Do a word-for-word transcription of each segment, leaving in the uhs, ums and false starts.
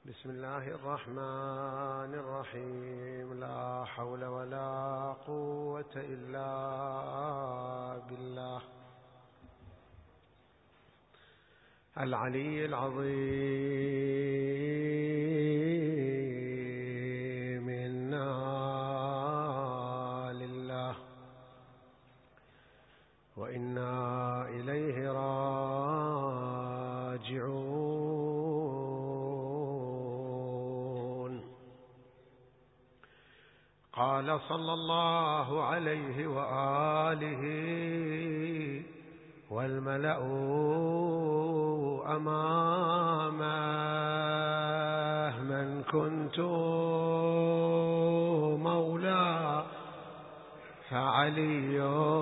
بسم الله الرحمن الرحيم. لا حول ولا قوة إلا بالله العلي العظيم. إنا لله وإنا إليه راجعون. قال صلى الله عليه وآله والملأ أمامه من كنت مولاه فعلي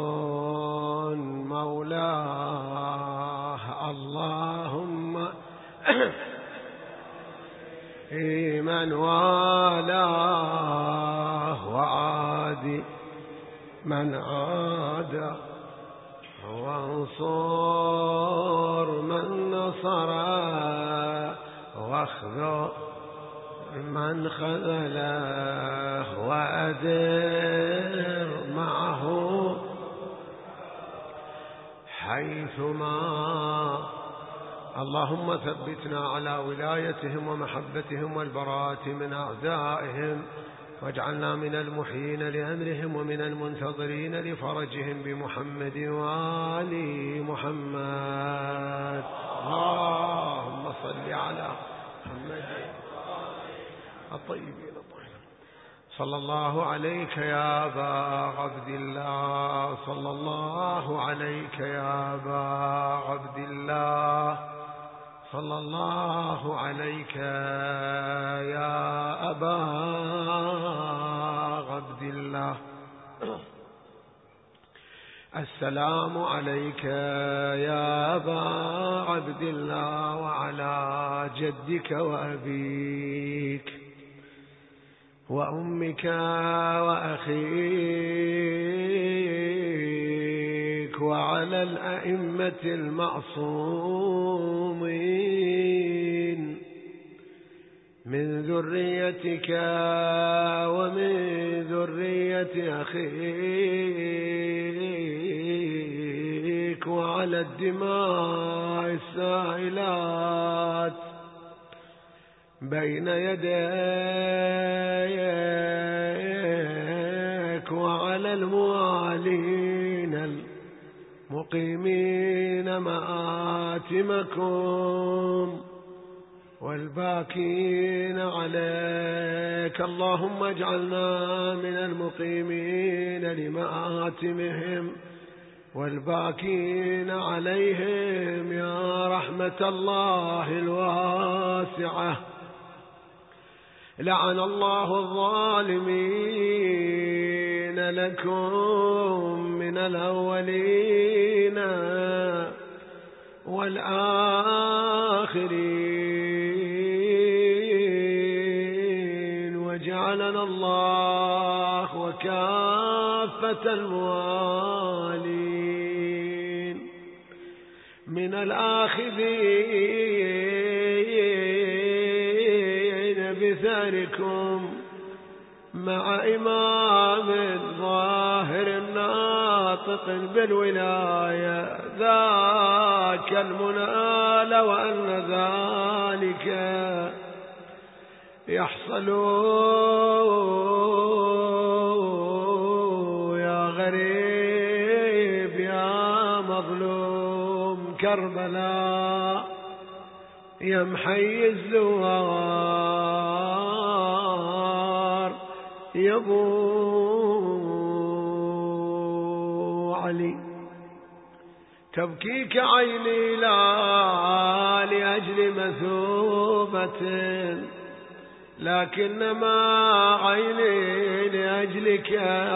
مولاه. اللهم من والاه وعادي من عادى وانصر من نصر واخذل من خذله وأدر معه حيثما. اللهم ثبتنا على ولايتهم ومحبتهم والبراءة من أعدائهم، واجعلنا من المحيين لأمرهم ومن المنتظرين لفرجهم بمحمد وآل محمد. اللهم صل على محمد الطيبين الطاهرين. صلى الله عليك يا أبا عبد الله، صلى الله عليك يا أبا عبد الله، صلى الله عليك يا أبا عبد الله. السلام عليك يا أبا عبد الله وعلى جدك وأبيك وأمك وأخيك وعلى الأئمة المعصومين من ذريتك ومن ذرية أخيك وعلى الدماء السائلات بين يديك وعلى الموالين المقيمين مآتمكم والباكين عليك. اللهم اجعلنا من المقيمين لمآتمهم والباكين عليهم يا رحمة الله الواسعة. لعن الله الظالمين لكم من الأولين والآخرين، وجعلنا الله وكافة الموالين من الآخذين بثاركم مع إمام ظاهر ناطق بالولاية ذاك المنال، وأن ذلك يحصل يا غريب يا مظلوم كربلاء يا محي الزوار يا ابو علي. تبكيك عيني لا لأجل مثوبة، لكنما عيني لأجلك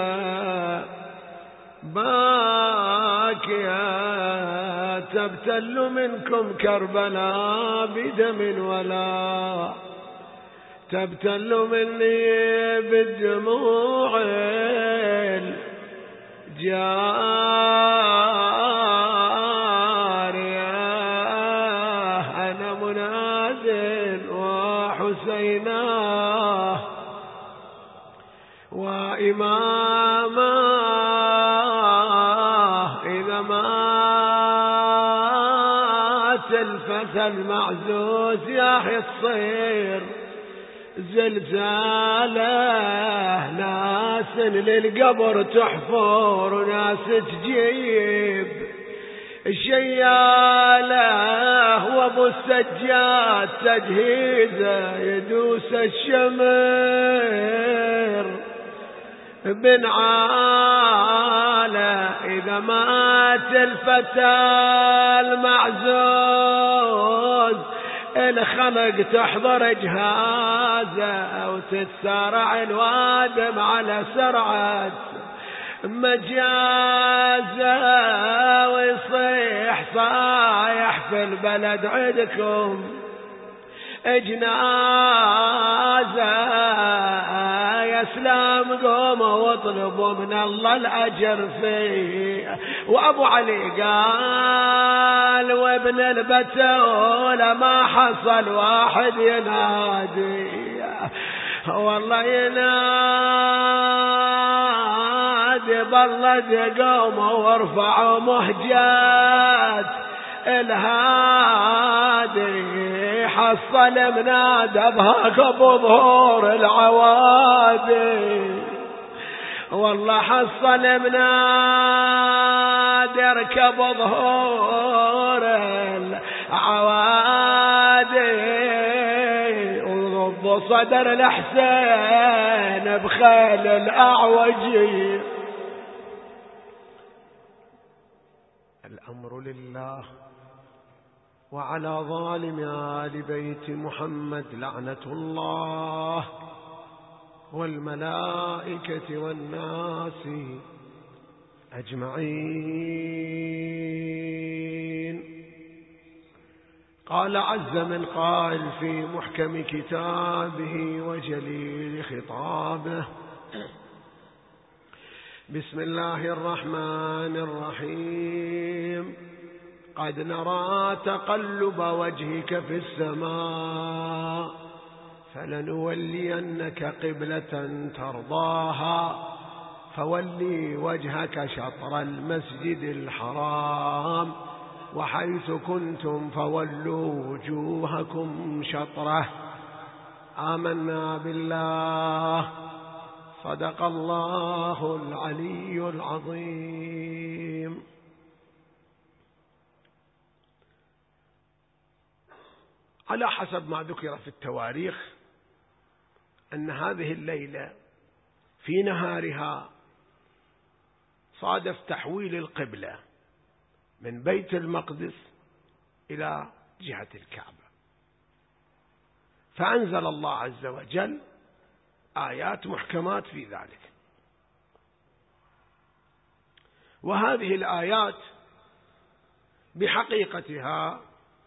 باكية تبتل منكم كربلاء بدم ولا تبتل مني بالدموع الجارية. أنا مناد حسيناه وإماماه إذا مات الفتى المعزوز يا حي الصير زلزاله، ناس للقبر تحفر وناس تجيب الشياله، وابو السجاد تجهيزه يدوس الشمر بن عاله. إذا مات الفتى المعزوز الخلق تحضر جهازه وتتسارع الوادم على سرعة مجازه، ويصيح صايح في البلد عندكم جنازة، يا سلام قوموا واطلبوا من الله الأجر فيه. وأبو علي قال وابن البتولة ما حصل واحد ينادي، والله ينادي بالله قوموا وارفعوا مهجات الهادي، حصل منادى بهاك ابو ظهور العوادي، والله حصل منادى اركب ظهور العوادي، وضب صدر الحسين بخيل الأعوجي. الأمر لله وعلى ظالم آل بيت محمد لعنة الله والملائكة والناس أجمعين. قال عز من قائل في محكم كتابه وجليل خطابه: بسم الله الرحمن الرحيم. قد نرى تقلب وجهك في السماء فلنولينك قبلة ترضاها فولي وجهك شطر المسجد الحرام وحيث كنتم فولوا وجوهكم شطره. آمنا بالله. صدق الله العلي العظيم. على حسب ما ذكر في التواريخ أن هذه الليلة في نهارها صادف تحويل القبلة من بيت المقدس إلى جهة الكعبة، فأنزل الله عز وجل آيات محكمات في ذلك. وهذه الآيات بحقيقتها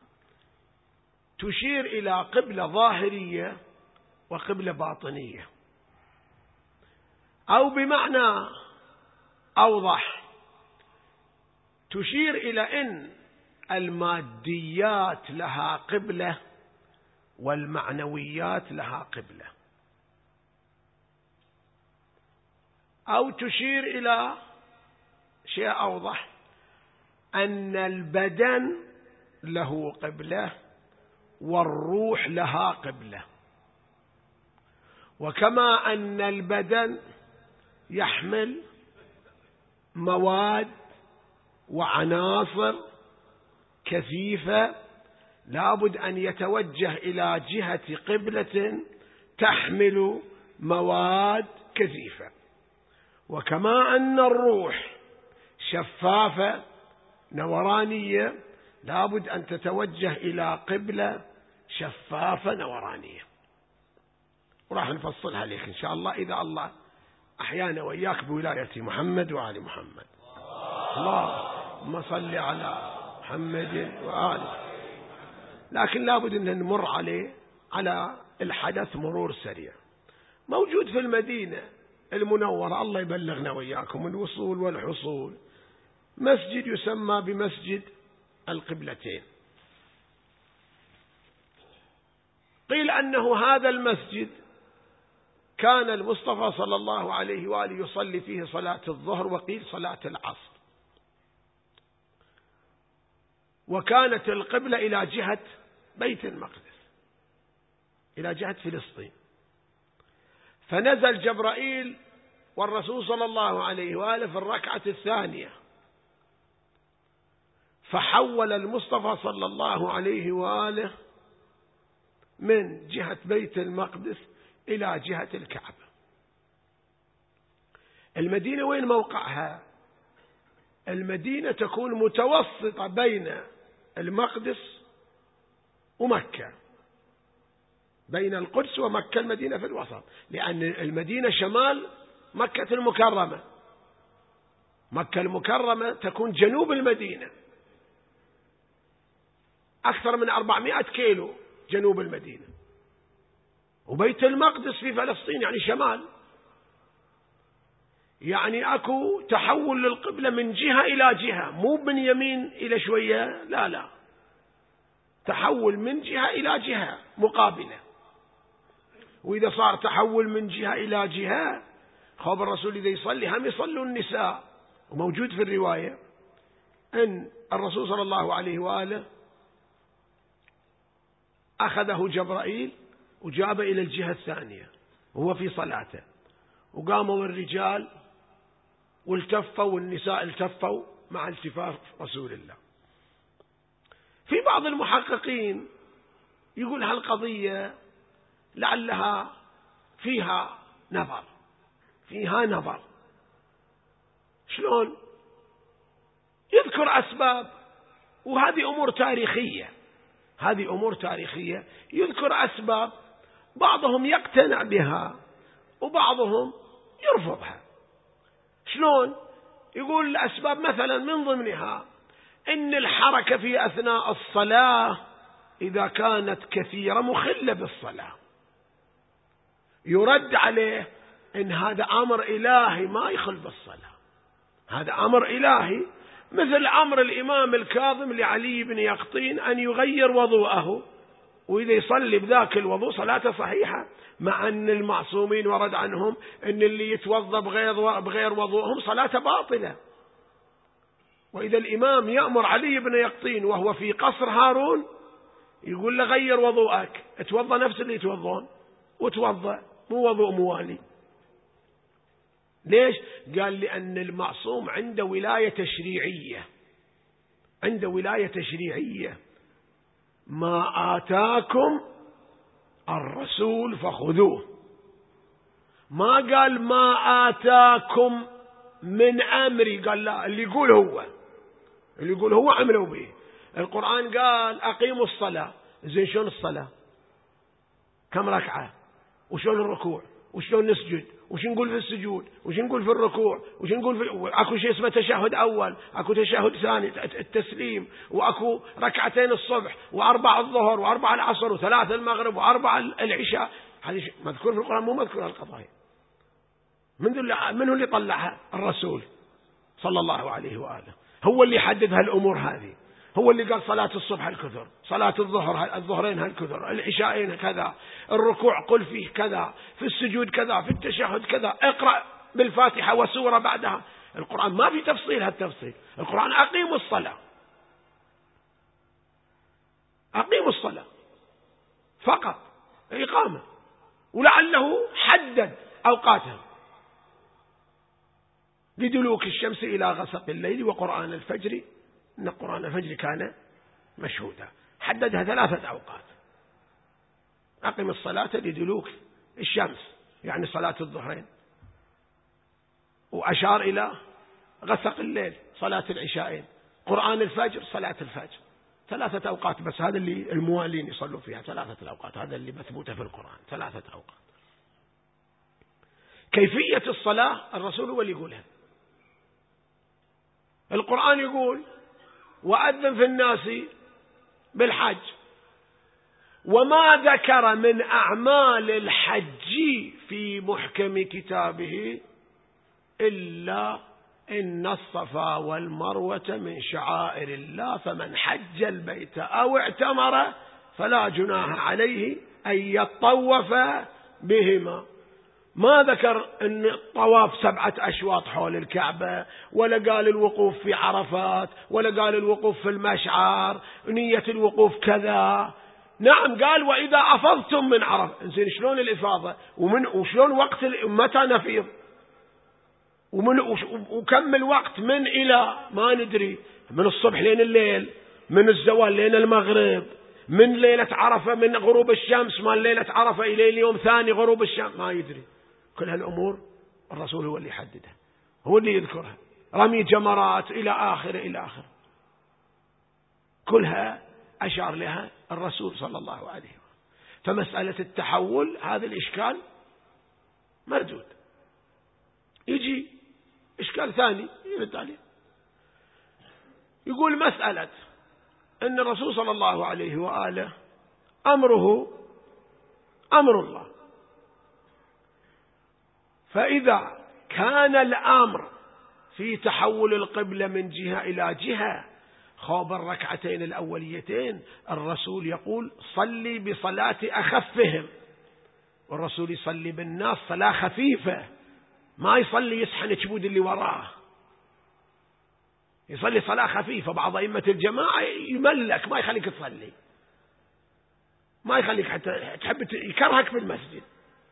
تشير إلى قبلة ظاهرية وقبلة باطنية، أو بمعنى أوضح تشير إلى أن الماديات لها قبلة والمعنويات لها قبلة، أو تشير إلى شيء أوضح أن البدن له قبلة والروح لها قبلة. وكما أن البدن يحمل مواد وعناصر كثيفة لابد أن يتوجه إلى جهة قبلة تحمل مواد كثيفة. وكما أن الروح شفافة نورانية لابد أن تتوجه إلى قبلة شفافة نورانية، وراح نفصلها لك إن شاء الله إذا الله أحيانا وإياك بولاية محمد وآل محمد. اللهم صل على محمد وآله. لكن لابد أن نمر عليه على الحدث مرور سريع. موجود في المدينة المنورة، الله يبلغنا وإياكم الوصول والحصول، مسجد يسمى بمسجد القبلتين. قيل أنه هذا المسجد كان المصطفى صلى الله عليه وآله يصلي فيه صلاة الظهر، وقيل صلاة العصر، وكانت القبلة إلى جهة بيت المقدس، إلى جهة فلسطين. فنزل جبرائيل والرسول صلى الله عليه وآله في الركعة الثانية، فحول المصطفى صلى الله عليه وآله من جهة بيت المقدس إلى جهة الكعبة. المدينة وين موقعها؟ المدينة تكون متوسطة بين المقدس ومكة، بين القدس ومكة، المدينة في الوسط، لأن المدينة شمال مكة المكرمة، مكة المكرمة تكون جنوب المدينة، أكثر من أربعمائة كيلو جنوب المدينة، وبيت المقدس في فلسطين يعني شمال، يعني أكو تحول للقبلة من جهة إلى جهة، مو من يمين إلى شوية، لا لا، تحول من جهة إلى جهة مقابلة. وإذا صار تحول من جهة إلى جهة، خبر الرسول إذا يصلي هم يصلوا النساء، وموجود في الرواية أن الرسول صلى الله عليه وآله أخذه جبرائيل وجاب إلى الجهة الثانية وهو في صلاته، وقاموا الرجال والتفوا والنساء التفوا مع التفاف رسول الله. في بعض المحققين يقول هالقضية لعلها فيها نظر، فيها نظر. شلون؟ يذكر أسباب، وهذه أمور تاريخية، هذه أمور تاريخية، يذكر أسباب بعضهم يقتنع بها وبعضهم يرفضها. شلون؟ يقول الأسباب مثلا من ضمنها إن الحركة في أثناء الصلاة إذا كانت كثيرة مخلة بالصلاة، يرد عليه إن هذا أمر إلهي ما يخل بالصلاة، هذا أمر إلهي، مثل أمر الإمام الكاظم لعلي بن يقطين أن يغير وضوءه، وإذا يصلي بذاك الوضوء صلاته صحيحة، مع أن المعصومين ورد عنهم أن اللي يتوضأ بغير, بغير وضوءهم صلاته باطلة. وإذا الإمام يأمر علي بن يقطين وهو في قصر هارون يقول له غير وضوءك، اتوضأ نفس اللي يتوضون وتوضأ، مو وضوء موالي. ليش؟ قال لأن المعصوم عنده ولاية تشريعية، عنده ولاية تشريعية، ما آتاكم الرسول فخذوه، ما قال ما آتاكم من أمري، قال لا، اللي يقول هو اللي يقول هو عملوا به. القرآن قال أقيموا الصلاة، زين شلون الصلاة؟ كم ركعة؟ وشلون الركوع؟ وشلون نسجد؟ وش نقول في السجود؟ وش نقول في الركوع؟ وش نقول في اكو شيء اسمه تشهد اول، اكو تشهد ثاني التسليم، واكو ركعتين الصبح واربع الظهر واربع العصر وثلاث المغرب واربع العشاء، هذه مذكور في القرآن، مو مذكور القضايا. من منه اللي طلعها؟ الرسول صلى الله عليه وآله، هو اللي حدد هالأمور هذه، هو اللي قال صلاة الصبح الكثر، صلاة الظهر الظهرين هالكثر، العشاءين كذا، الركوع قل فيه كذا، في السجود كذا، في التشهد كذا، اقرأ بالفاتحة وسورة بعدها. القرآن ما في تفصيل هالتفصيل، القرآن أقيموا الصلاة، أقيموا الصلاة فقط، إقامة، ولعله حدد أوقاتها لدلوك الشمس إلى غسق الليل وقرآن الفجر، إن قرآن الفجر كان مشهودا، حددها ثلاثة أوقات. أقم الصلاة لدلوك الشمس يعني صلاة الظهرين، وأشار إلى غسق الليل صلاة العشاءين، قرآن الفجر صلاة الفجر، ثلاثة أوقات بس، هذا اللي الموالين يصلوا فيها ثلاثة الأوقات، هذا اللي مثبوته في القرآن ثلاثة أوقات. كيفية الصلاة الرسول هو اللي يقولها. القرآن يقول وأذن في الناس بالحج، وما ذكر من أعمال الحج في محكم كتابه إلا إن الصفا والمروة من شعائر الله، فمن حج البيت أو اعتمر فلا جناح عليه أن يطوف بهما. ما ذكر أن الطواف سبعة أشواط حول الكعبة، ولا قال الوقوف في عرفات، ولا قال الوقوف في المشعر، نية الوقوف كذا. نعم قال وإذا أفضتم من عرفة. إنزين شلون الإفاضة ومن وشلون وقت متى نفيض ومن وكم الوقت من إلى ما ندري، من الصبح لين الليل، من الزوال لين المغرب، من ليلة عرفة من غروب الشمس مال ليلة عرفة إلى اليوم ثاني غروب الشمس، ما يدري. كل هالأمور الرسول هو اللي يحددها، هو اللي يذكرها، رمي جمرات إلى آخر إلى آخر، كلها أشار لها الرسول صلى الله عليه وسلم. فمسألة التحول هذا الإشكال مردود. يجي إشكال ثاني يرد عليه، يقول مسألة أن الرسول صلى الله عليه وآله أمره أمر الله، فإذا كان الأمر في تحول القبلة من جهة إلى جهة خواب الركعتين الأوليتين، الرسول يقول صلي بصلاة أخفهم، والرسول يصلي بالناس صلاة خفيفة، ما يصلي يسحن جبود اللي وراه، يصلي صلاة خفيفة. بعض أئمة الجماعة يملك ما يخليك تصلي، ما يخليك حتى تحب يكرهك في المسجد.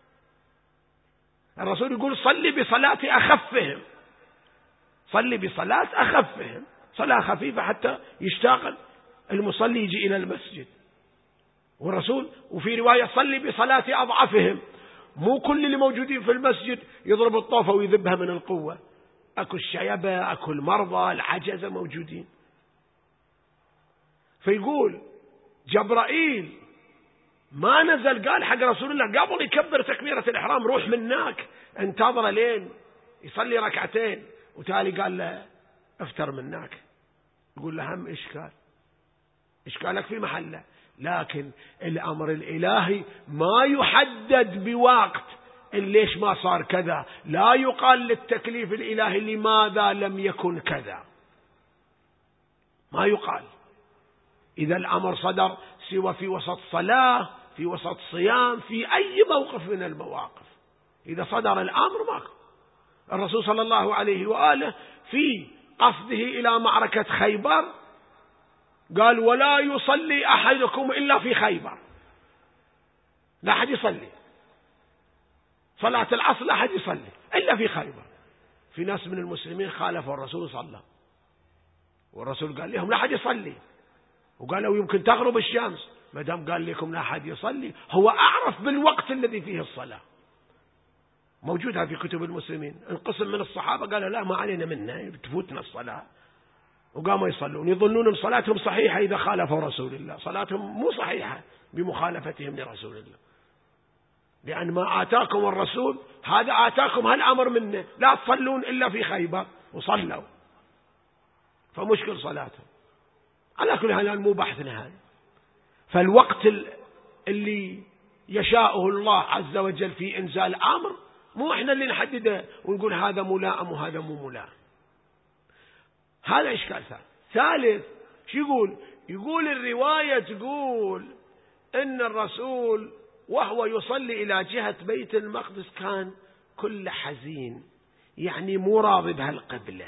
الرسول يقول صلي بصلاة أخفهم، صلي بصلاة أخفهم، صلاة خفيفة حتى يشتاق المصلي يجي إلى المسجد. والرسول وفي رواية صلي بصلاة أضعفهم، مو كل اللي موجودين في المسجد يضرب الطوفة ويذبها من القوة، أكو الشيبة، أكو المرضى، العجزة موجودين. فيقول جبرائيل ما نزل قال حق رسول الله قبل يكبر تكبيرة الإحرام روح منك انتظر لين يصلي ركعتين، وتالي قال له افتر منك. يقول له هم إشكال، إشكالك في محله، لكن الأمر الإلهي ما يحدد بوقت ليش ما صار كذا، لا يقال للتكليف الإلهي لماذا لم يكن كذا، ما يقال. إذا الأمر صدر سوى في وسط صلاة، في وسط صيام، في أي موقف من المواقف، إذا صدر الأمر ما. الرسول صلى الله عليه وآله في قصده إلى معركة خيبر قال ولا يصلي أحدكم إلا في خيبر، لا أحد يصلي صلاة العصر، لا أحد يصلي إلا في خيبر. في ناس من المسلمين خالفوا الرسول صلى الله عليه وسلم، والرسول قال لهم لا أحد يصلي، وقالوا يمكن تغرب الشمس، ما دام قال لكم لا أحد يصلي هو أعرف بالوقت الذي فيه الصلاة. موجودة في كتب المسلمين. انقسم من الصحابة قالوا لا ما علينا منها تفوتنا الصلاة، وقاموا يصلون يظنون ان صلاتهم صحيحة إذا خالفوا رسول الله، صلاتهم مو صحيحة بمخالفتهم لرسول الله، لأن ما آتاكم الرسول هذا آتاكم هالأمر منه، لا تصلون إلا في خيبر، وصلوا، فمشكل صلاتهم. على كل حال مو بحثنا هذا. فالوقت اللي يشاءه الله عز وجل في إنزال أمر مو إحنا اللي نحدده ونقول هذا ملائم وهذا مو ملائم. هذا إشكال ثالث. ثالث شو يقول؟ يقول الرواية تقول إن الرسول وهو يصلي إلى جهة بيت المقدس كان كل حزين، يعني مو راضي بهالقبلة.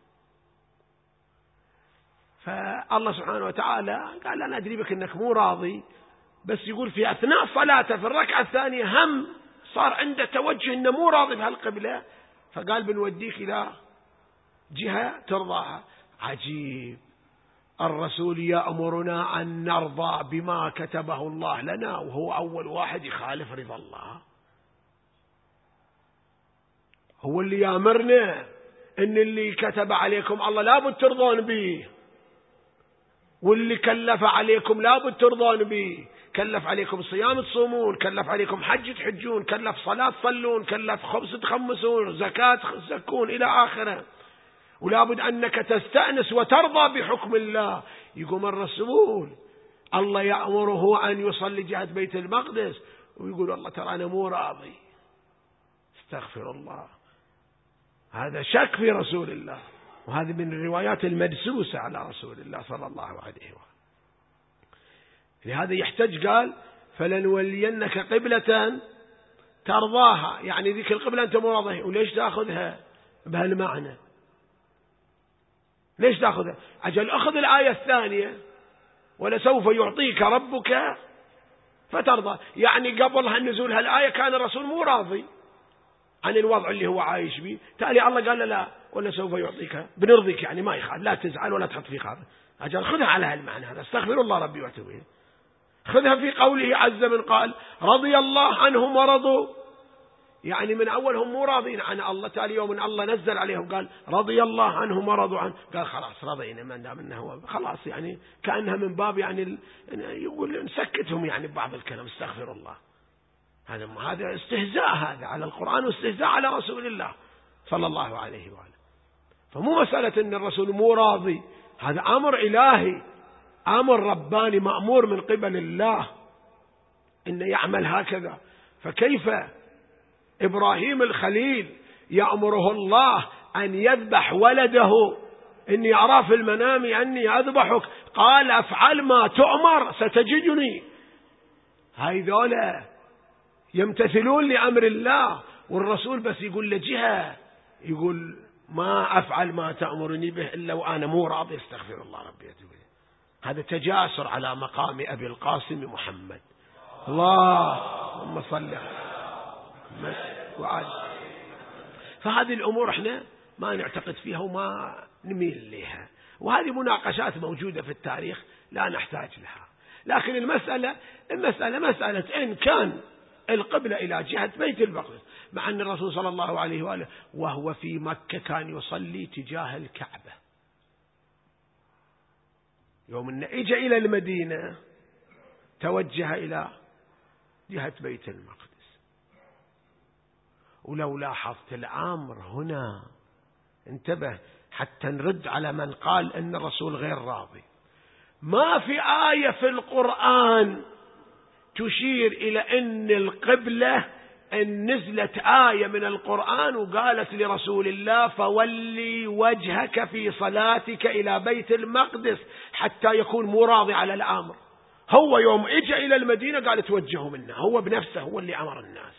فالله سبحانه وتعالى قال أنا أدري بك أنك مو راضي، بس يقول في أثناء صلاته في الركعة الثانية هم صار عنده توجه أنه مو راضي بهالقبلة، فقال بنوديك إلى جهة ترضاها. عجيب، الرسول يأمرنا أن نرضى بما كتبه الله لنا، وهو أول واحد يخالف رضا الله. هو اللي يأمرنا أن اللي كتب عليكم الله لابد ترضون به، واللي كلف عليكم لابد ترضون به. كلف عليكم صيام تصومون، كلف عليكم حج تحجون، كلف صلاة تصلون، كلف خبز تخمسون، زكاة تزكون إلى آخره، ولابد أنك تستأنس وترضى بحكم الله. يقوم الرسول الله يأمره أن يصلي جهة بيت المقدس ويقول الله ترى أنا مو راضي، استغفر الله. هذا شك في رسول الله، وهذه من الروايات المدسوسة على رسول الله صلى الله عليه وسلم. لهذا يحتج قال فلنولينك قبلة ترضاها، يعني ذيك القبلة أنت مو راضيها، وليش تأخذها بهالمعنى؟ ليش تأخذها؟ أجل أخذ الآية الثانية ولسوف يعطيك ربك فترضى، يعني قبل النزول هالآية كان الرسول مو راضي عن الوضع اللي هو عايش به، تالي الله قال له لا ولا سوف يعطيك بنرضيك، يعني ما يخال، لا تزعل ولا تحط في خاطر. أجل خذها على هالمعنى هذا، استغفر الله ربي واتوب إليه. خذها في قوله عز من قال رضي الله عنهم ورضوا، يعني من أول هم مو راضين عن الله، تالي يوم من الله نزل عليهم قال رضي الله عنهم ورضوا عنه، قال خلاص رضينا من دام انه هو خلاص، يعني كأنها من باب يعني يقول نسكتهم يعني ببعض الكلام، استغفر الله. هذا هذا استهزاء هذا على القرآن واستهزاء على رسول الله صلى الله عليه وآله. فمو مسألة ان الرسول مو راضي، هذا أمر إلهي، أمر رباني مأمور من قبل الله إنه يعمل هكذا. فكيف إبراهيم الخليل يأمره الله أن يذبح ولده، إني أرى في المنام أني أذبحك، قال أفعل ما تؤمر ستجدني. هذولا يمتثلون لأمر الله، والرسول بس يقول لجهة، يقول ما أفعل ما تأمرني به إلا وأنا مو راضي، استغفر الله ربي أتوب إليه. هذا تجاسر على مقام أبي القاسم محمد. اللهم صل على محمد وعلى. فهذه الأمور احنا ما نعتقد فيها وما نميل لها، وهذه مناقشات موجودة في التاريخ لا نحتاج لها. لكن المسألة المسألة مسألة إن كان القبلة إلى جهة بيت المقدس، مع أن الرسول صلى الله عليه وآله وهو في مكة كان يصلي تجاه الكعبة، يوم أن إجا إلى المدينة توجه إلى جهة بيت المقدس. ولو لاحظت الأمر هنا، انتبه حتى نرد على من قال أن الرسول غير راضي، ما في آية في القرآن تشير إلى أن القبلة أن نزلت آية من القرآن وقالت لرسول الله فولي وجهك في صلاتك إلى بيت المقدس حتى يكون مراضي على الأمر. هو يوم إجا إلى المدينة قال توجهوا منا، هو بنفسه هو اللي أمر الناس.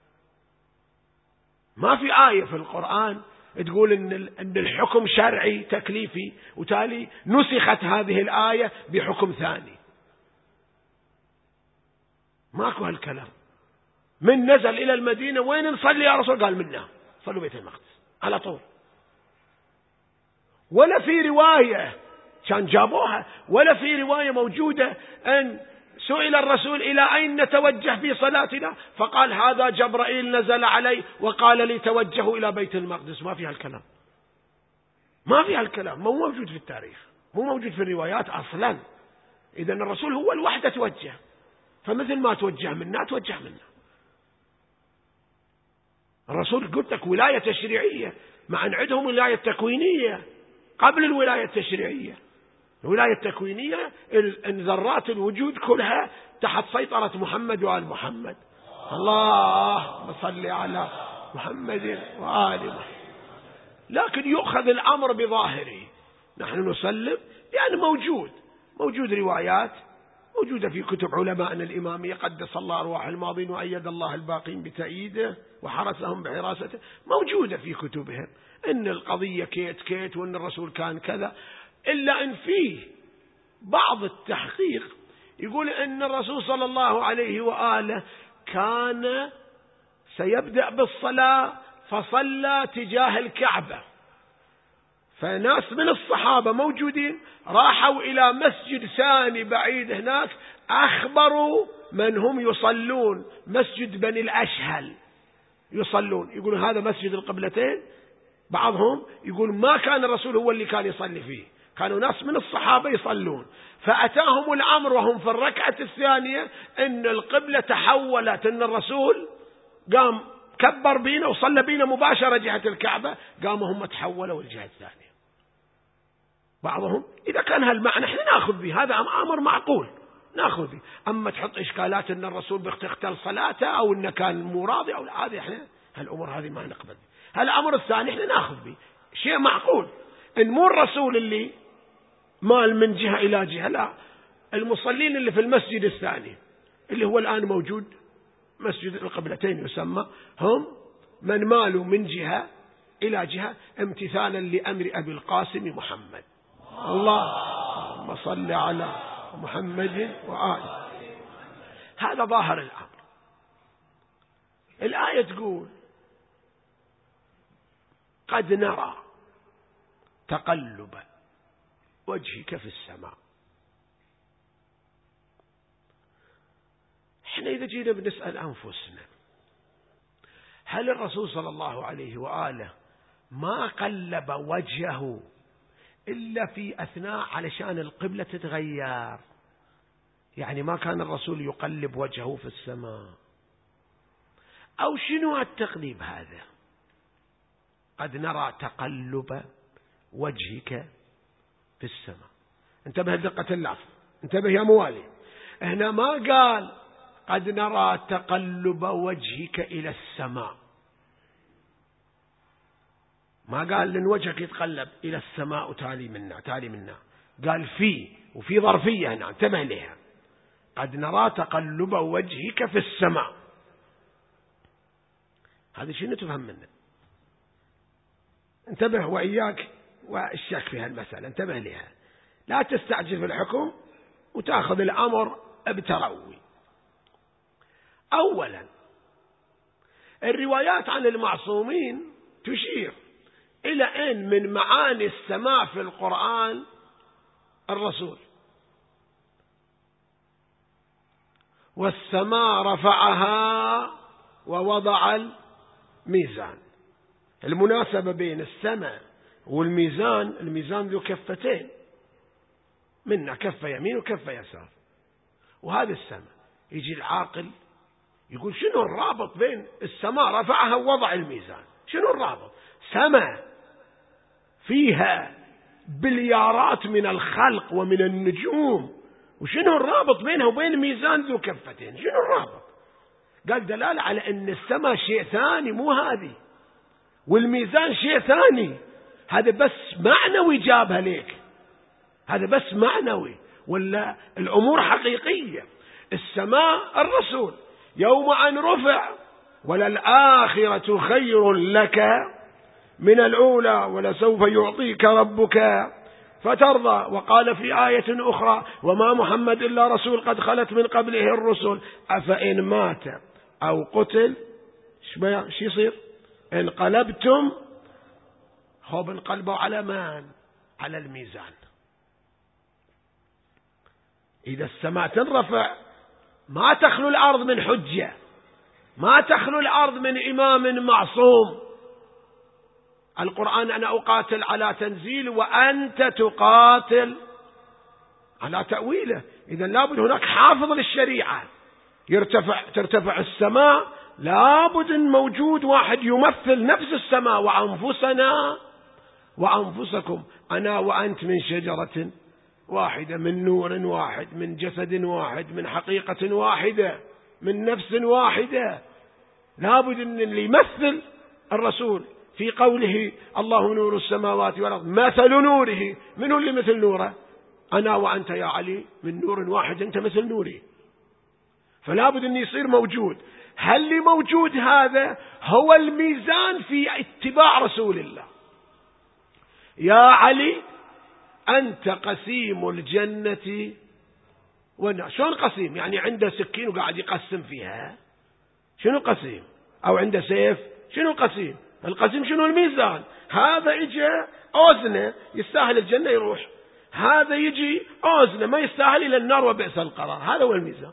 ما في آية في القرآن تقول إن إن الحكم شرعي تكليفي وتالي نسخت هذه الآية بحكم ثاني. ماكو هالكلام. من نزل إلى المدينة وين نصلي يا رسول؟ قال منا صلوا بيت المقدس على طول. ولا في رواية كان جابوها، ولا في رواية موجودة أن سئل الرسول إلى أين نتوجه في صلاتنا فقال هذا جبرائيل نزل علي وقال لي توجهوا إلى بيت المقدس. ما في هالكلام، ما في هالكلام، مو موجود في التاريخ، مو موجود في الروايات أصلا. إذن الرسول هو الوحدة توجه، فمثل ما توجه منا توجه منا. الرسول قلت لك ولاية تشريعية، مع أن عندهم ولاية تكوينية قبل الولاية التشريعية. الولاية التكوينية إن ذرات الوجود كلها تحت سيطرة محمد وآل محمد. اللهم صل على محمد وآل محمد. لكن يؤخذ الأمر بظاهره، نحن نسلم يعني موجود موجود روايات موجودة في كتب علماءنا الإمامية قدس الله أرواح الماضين وأيد الله الباقين بتأييده وحرسهم بحراسته، موجودة في كتبهم إن القضية كيت كيت وإن الرسول كان كذا. إلا أن فيه بعض التحقيق يقول إن الرسول صلى الله عليه وآله كان سيبدأ بالصلاة فصلى تجاه الكعبة، فناس من الصحابة موجودين راحوا إلى مسجد ثاني بعيد هناك أخبروا من هم يصلون، مسجد بني الأشهل يصلون، يقولون هذا مسجد القبلتين. بعضهم يقول ما كان الرسول هو اللي كان يصلي فيه، كانوا ناس من الصحابة يصلون، فأتاهم الأمر وهم في الركعة الثانية أن القبلة تحولت، أن الرسول قام كبر بينا وصلى بينا مباشرة جهة الكعبة، قاموا هم تحولوا الجهة الثانية. بعضهم إذا كان هالمعنى احنا ناخذ به، هذا أمر معقول ناخذ به. أما تحط إشكالات أن الرسول بيختل صلاته أو أنه كان مراضي أو لا، هذه احنا هالأمور هذه ما نقبل. هالأمر الثاني احنا ناخذ به شيء معقول، إن مو الرسول اللي مال من جهة إلى جهة، لا، المصلين اللي في المسجد الثاني اللي هو الآن موجود مسجد القبلتين يسمى، هم من مالوا من جهة إلى جهة امتثالا لأمر أبي القاسم محمد. اللهم صل على محمد وآله. هذا ظاهر الأمر. الآية تقول قد نرى تقلب وجهك في السماء. احنا إذا جينا بنسأل أنفسنا، هل الرسول صلى الله عليه وآله ما قلب وجهه إلا في أثناء علشان القبلة تتغير؟ يعني ما كان الرسول يقلب وجهه في السماء؟ أو شنو التقليب هذا؟ قد نرى تقلب وجهك في السماء. انتبه لدقة اللفظ، انتبه يا موالي. هنا ما قال قد نرى تقلب وجهك إلى السماء، ما قال لأن وجهك يتقلب إلى السماء وتالي منا تالي منا، قال في وفي ظرفية هنا، انتبه لها. قد نرى تقلب وجهك في السماء، هذا شنو تفهم منه؟ انتبه وإياك والشك في هالمسألة، انتبه لها، لا تستعجل في الحكم وتأخذ الأمر بتروي. أولا الروايات عن المعصومين تشير إلى أن من معاني السماء في القرآن الرسول. والسماء رفعها ووضع الميزان. المناسبة بين السماء والميزان، الميزان ذو كفتين، منها كفة يمين وكفة يسار، وهذا السماء. يجي العاقل يقول شنو الرابط بين السماء رفعها ووضع الميزان؟ شنو الرابط؟ سماء فيها بليارات من الخلق ومن النجوم، وشنو الرابط بينها وبين ميزان ذو كفتين؟ شنو الرابط؟ قال دلالة على أن السماء شيء ثاني مو هذه، والميزان شيء ثاني. هذا بس معنوي جابها ليك، هذا بس معنوي، ولا الأمور حقيقية. السماء الرسول يوم أن رفع وللآخرة خير لك من الأولى ولسوف يعطيك ربك فترضى. وقال في آية أخرى وما محمد إلا رسول قد خلت من قبله الرسل أفإن مات أو قتل شو يصير؟ انقلبتم. خب انقلبوا على من؟ على الميزان. إذا السماء تنرفع ما تخلو الأرض من حجة، ما تخلو الأرض من إمام معصوم. القرآن أنا أقاتل على تنزيل وأنت تقاتل على تأويله. إذن لابد هناك حافظ للشريعة. يرتفع ترتفع السماء، لابد موجود واحد يمثل نفس السماء. وأنفسنا وأنفسكم، أنا وأنت من شجرة واحدة، من نور واحد، من جسد واحد، من حقيقة واحدة، من نفس واحدة. لابد أن اللي يمثل الرسول في قوله الله نور السماوات والأرض مثل نوره، منه اللي مثل نوره؟ أنا وأنت يا علي من نور واحد، أنت مثل نوري. فلابد أن يصير موجود. هل اللي موجود هذا هو الميزان في اتباع رسول الله؟ يا علي أنت قسيم الجنة والنار. شلون قسيم؟ يعني عنده سكين وقاعد يقسم فيها؟ شنو قسيم؟ أو عنده سيف؟ شنو قسيم؟ القسيم شنو؟ الميزان. هذا يجي أوزنه يستاهل الجنة يروح، هذا يجي أوزنه ما يستاهل إلى النار وبئس القرار. هذا هو الميزان.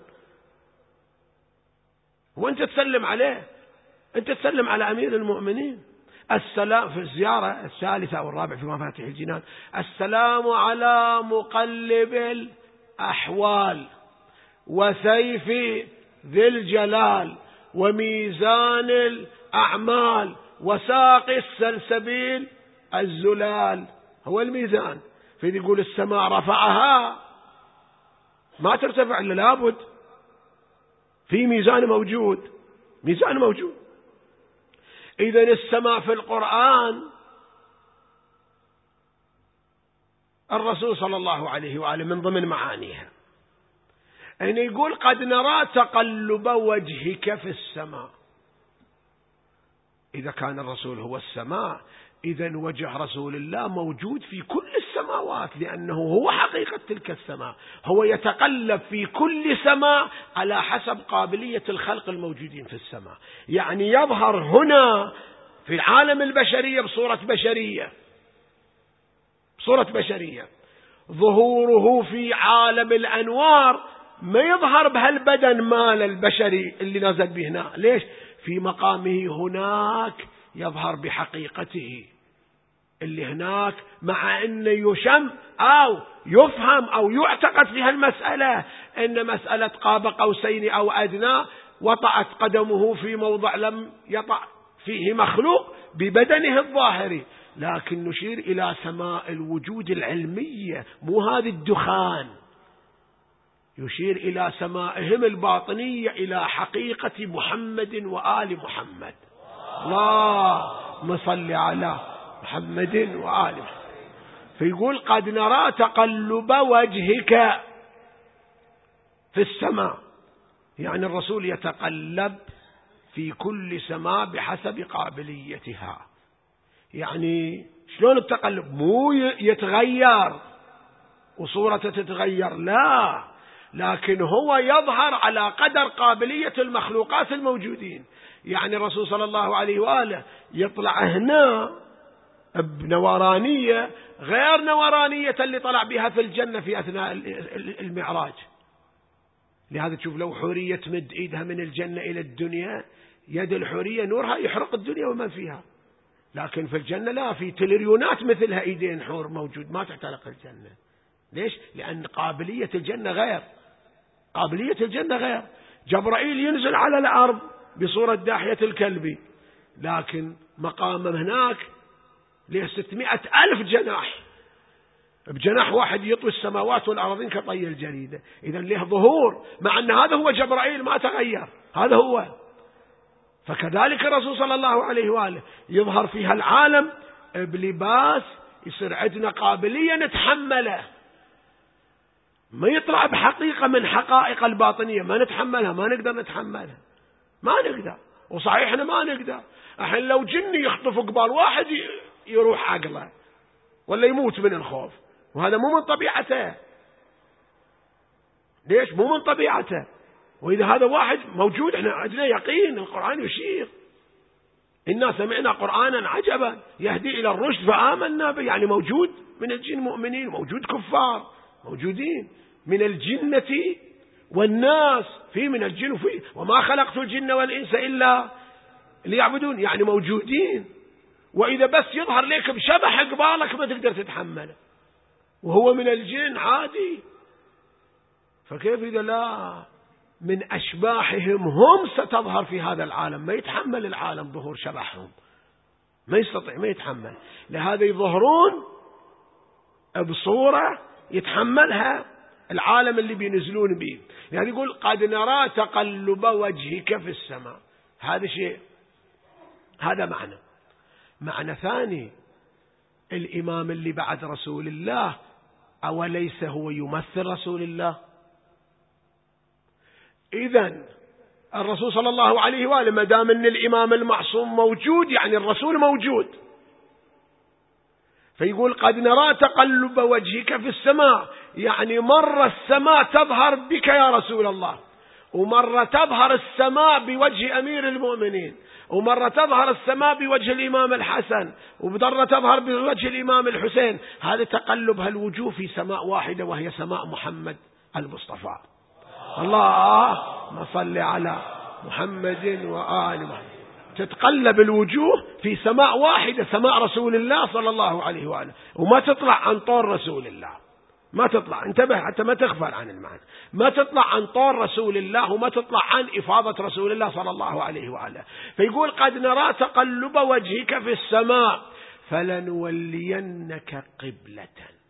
وأنت تسلم عليه، أنت تسلم على أمير المؤمنين. السلام في الزيارة الثالثة أو الرابعة في مفاتيح الجنان، السلام على مقلب الأحوال وسيف ذي الجلال وميزان الأعمال وساق السلسبيل الزلال. هو الميزان. فإذا يقول السماء رفعها ما ترتفع إلا لابد في ميزان موجود، ميزان موجود. إذن السماء في القرآن الرسول صلى الله عليه وآله من ضمن معانيها. أن يقول قد نرى تقلب وجهك في السماء. إذا كان الرسول هو السماء، إذن وجه رسول الله موجود في كل السماوات، لأنه هو حقيقة تلك السماء، هو يتقلب في كل سماء على حسب قابلية الخلق الموجودين في السماء. يعني يظهر هنا في العالم البشرية بصورة بشرية، بصورة بشرية. ظهوره في عالم الأنوار ما يظهر بهالبدن مال البشري اللي نزل به هنا. ليش؟ في مقامه هناك يظهر بحقيقته اللي هناك، مع أن يشم أو يفهم أو يعتقد في هالمسألة أن مسألة قاب قوسين أو أدنى وطأت قدمه في موضع لم يطأ فيه مخلوق ببدنه الظاهري، لكن نشير إلى سماء الوجود العلمية، مو هذه الدخان، يشير إلى سمائهم الباطنية، إلى حقيقة محمد وآل محمد. اللهم صل على محمد وآل محمد. فيقول قد نرى تقلب وجهك في السماء، يعني الرسول يتقلب في كل سماء بحسب قابليتها. يعني شلون التقلب؟ مو يتغير وصورته تتغير، لا، لكن هو يظهر على قدر قابلية المخلوقات الموجودين. يعني الرسول صلى الله عليه وآله يطلع هنا بنورانية غير نورانية اللي طلع بها في الجنة في أثناء المعراج. لهذا تشوف لو حورية تمد إيدها من الجنة إلى الدنيا، يد الحورية نورها يحرق الدنيا وما فيها، لكن في الجنة لا، في تريليونات مثلها إيدين حور موجود ما تحترق الجنة. ليش؟ لأن قابلية الجنة غير، قابلية الجنة غير. جبرائيل ينزل على الأرض بصورة داحية الكلب، لكن مقام هناك له ستمائة ألف جناح، بجناح واحد يطوي السماوات والأرضين كطي الجريدة. إذن له ظهور، مع أن هذا هو جبرائيل ما تغير، هذا هو. فكذلك الرسول صلى الله عليه وآله يظهر في هالعالم بلباس يصير عندنا قابلية نتحمله، ما يطلع بحقيقة من حقائق الباطنية ما نتحملها، ما نقدر نتحملها، ما نقدر. وصحيح احنا ما نقدر. الحين لو جني يخطف قبال واحد يروح عقله ولا يموت من الخوف، وهذا مو من طبيعته. ليش؟ مو من طبيعته. وإذا هذا واحد موجود احنا عندنا يقين، القرآن يشير إنا سمعنا قرآنا عجبا يهدي إلى الرشد فآمنا به. يعني موجود من الجن مؤمنين، موجود كفار، موجودين من الجنة والناس، في من الجن وفي وما خلقت الجن والإنس إلا ليعبدون، يعني موجودين. وإذا بس يظهر لك بشبح قبالك ما تقدر تتحمله، وهو من الجن عادي. فكيف إذا لا من أشباحهم هم ستظهر في هذا العالم؟ ما يتحمل العالم ظهور شبحهم، ما يستطيع، ما يتحمل. لهذا يظهرون بصورة يتحملها العالم اللي بينزلون به. يعني يقول قد نرى تقلب وجهك في السماء، هذا شيء، هذا معنى. معنى ثاني، الإمام اللي بعد رسول الله أوليس هو يمثل رسول الله؟ إذن الرسول صلى الله عليه وآله ما دام أن الإمام المعصوم موجود، يعني الرسول موجود. فيقول قد نرى تقلب وجهك في السماء، يعني مرة السماء تظهر بك يا رسول الله، ومرة تظهر السماء بوجه أمير المؤمنين، ومرة تظهر السماء بوجه الإمام الحسن، ومرة تظهر بوجه الإمام الحسين. هذا تقلب هالوجوه في سماء واحدة، وهي سماء محمد المصطفى. اللهم صل على محمد وآل محمد. تتقلب الوجوه في سماء واحدة، سماء رسول الله صلى الله عليه وآله، وما تطلع عن طور رسول الله، ما تطلع، انتبه حتى ما تغفل عن المعنى، ما تطلع عن طور رسول الله، وما تطلع عن إفاضة رسول الله صلى الله عليه وآله. فيقول قد نرى تقلب وجهك في السماء فلنولينك قبلة.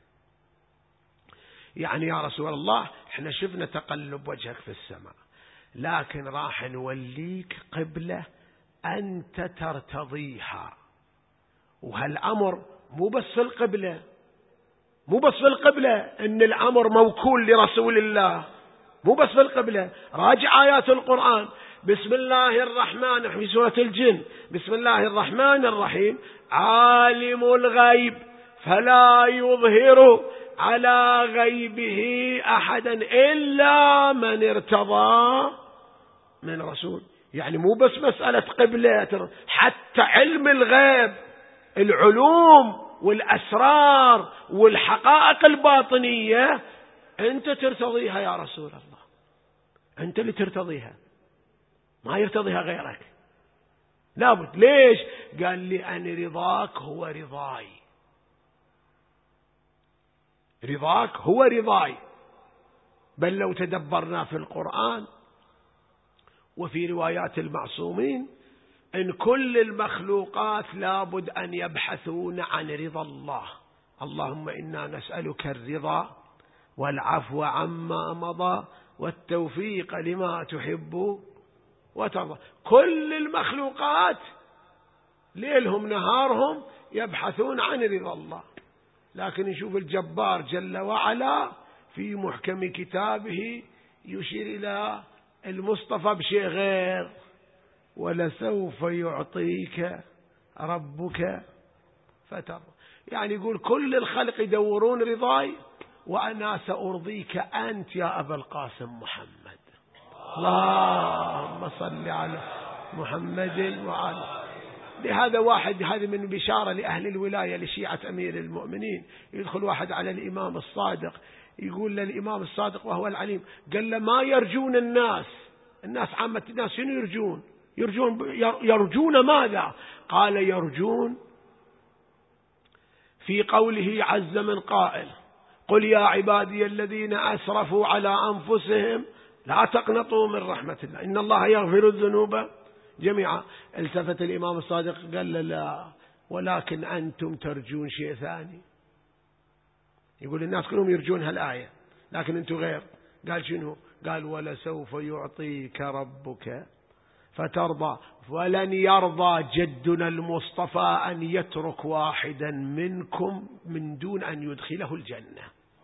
يعني يا رسول الله احنا شفنا تقلب وجهك في السماء، لكن راح نوليك قبلة أنت ترتضيها. وهالأمر مو بس في القبلة، مو بس في القبلة، إن الأمر موكول لرسول الله مو بس في القبلة، راجع آيات القرآن. بسم الله الرحمن في سورة الجن، بسم الله الرحمن الرحيم، عالم الغيب فلا يظهر على غيبه أحدا إلا من ارتضى من رسول. يعني مو بس مسألة قبلة، حتى علم الغيب، العلوم والأسرار والحقائق الباطنية أنت ترتضيها يا رسول الله، أنت اللي ترتضيها، ما يرتضيها غيرك. لابد. ليش؟ قال لي أن رضاك هو رضاي، رضاك هو رضاي. بل لو تدبرنا في القرآن وفي روايات المعصومين إن كل المخلوقات لابد أن يبحثون عن رضا الله. اللهم إنا نسألك الرضا والعفو عما مضى والتوفيق لما تحب وترضى. كل المخلوقات ليلهم نهارهم يبحثون عن رضا الله، لكن نشوف الجبار جل وعلا في محكم كتابه يشير إلى المصطفى بشيء غير: ولسوف يعطيك ربك فترضى. يعني يقول كل الخلق يدورون رضاي وأنا سأرضيك أنت يا أبا القاسم محمد. اللهم صل على محمد وعلى. لهذا واحد، هذه من بشارة لأهل الولاية لشيعة أمير المؤمنين، يدخل واحد على الإمام الصادق يقول للإمام الصادق وهو العليم، قال له ما يرجون الناس، الناس عامة الناس شنو يرجون؟ يرجون يرجون ماذا؟ قال يرجون في قوله عز من قائل: قل يا عبادي الذين أسرفوا على أنفسهم لا تقنطوا من رحمة الله إن الله يغفر الذنوب جميعا. التفت الإمام الصادق قال لا، ولكن أنتم ترجون شيء ثاني. يقول الناس كلهم يرجون هالآية لكن أنتم غير. قال شنو؟ قال ولسوف يعطيك ربك فترضى. ولن يرضى جدنا المصطفى أن يترك واحدا منكم من دون أن يدخله الجنة.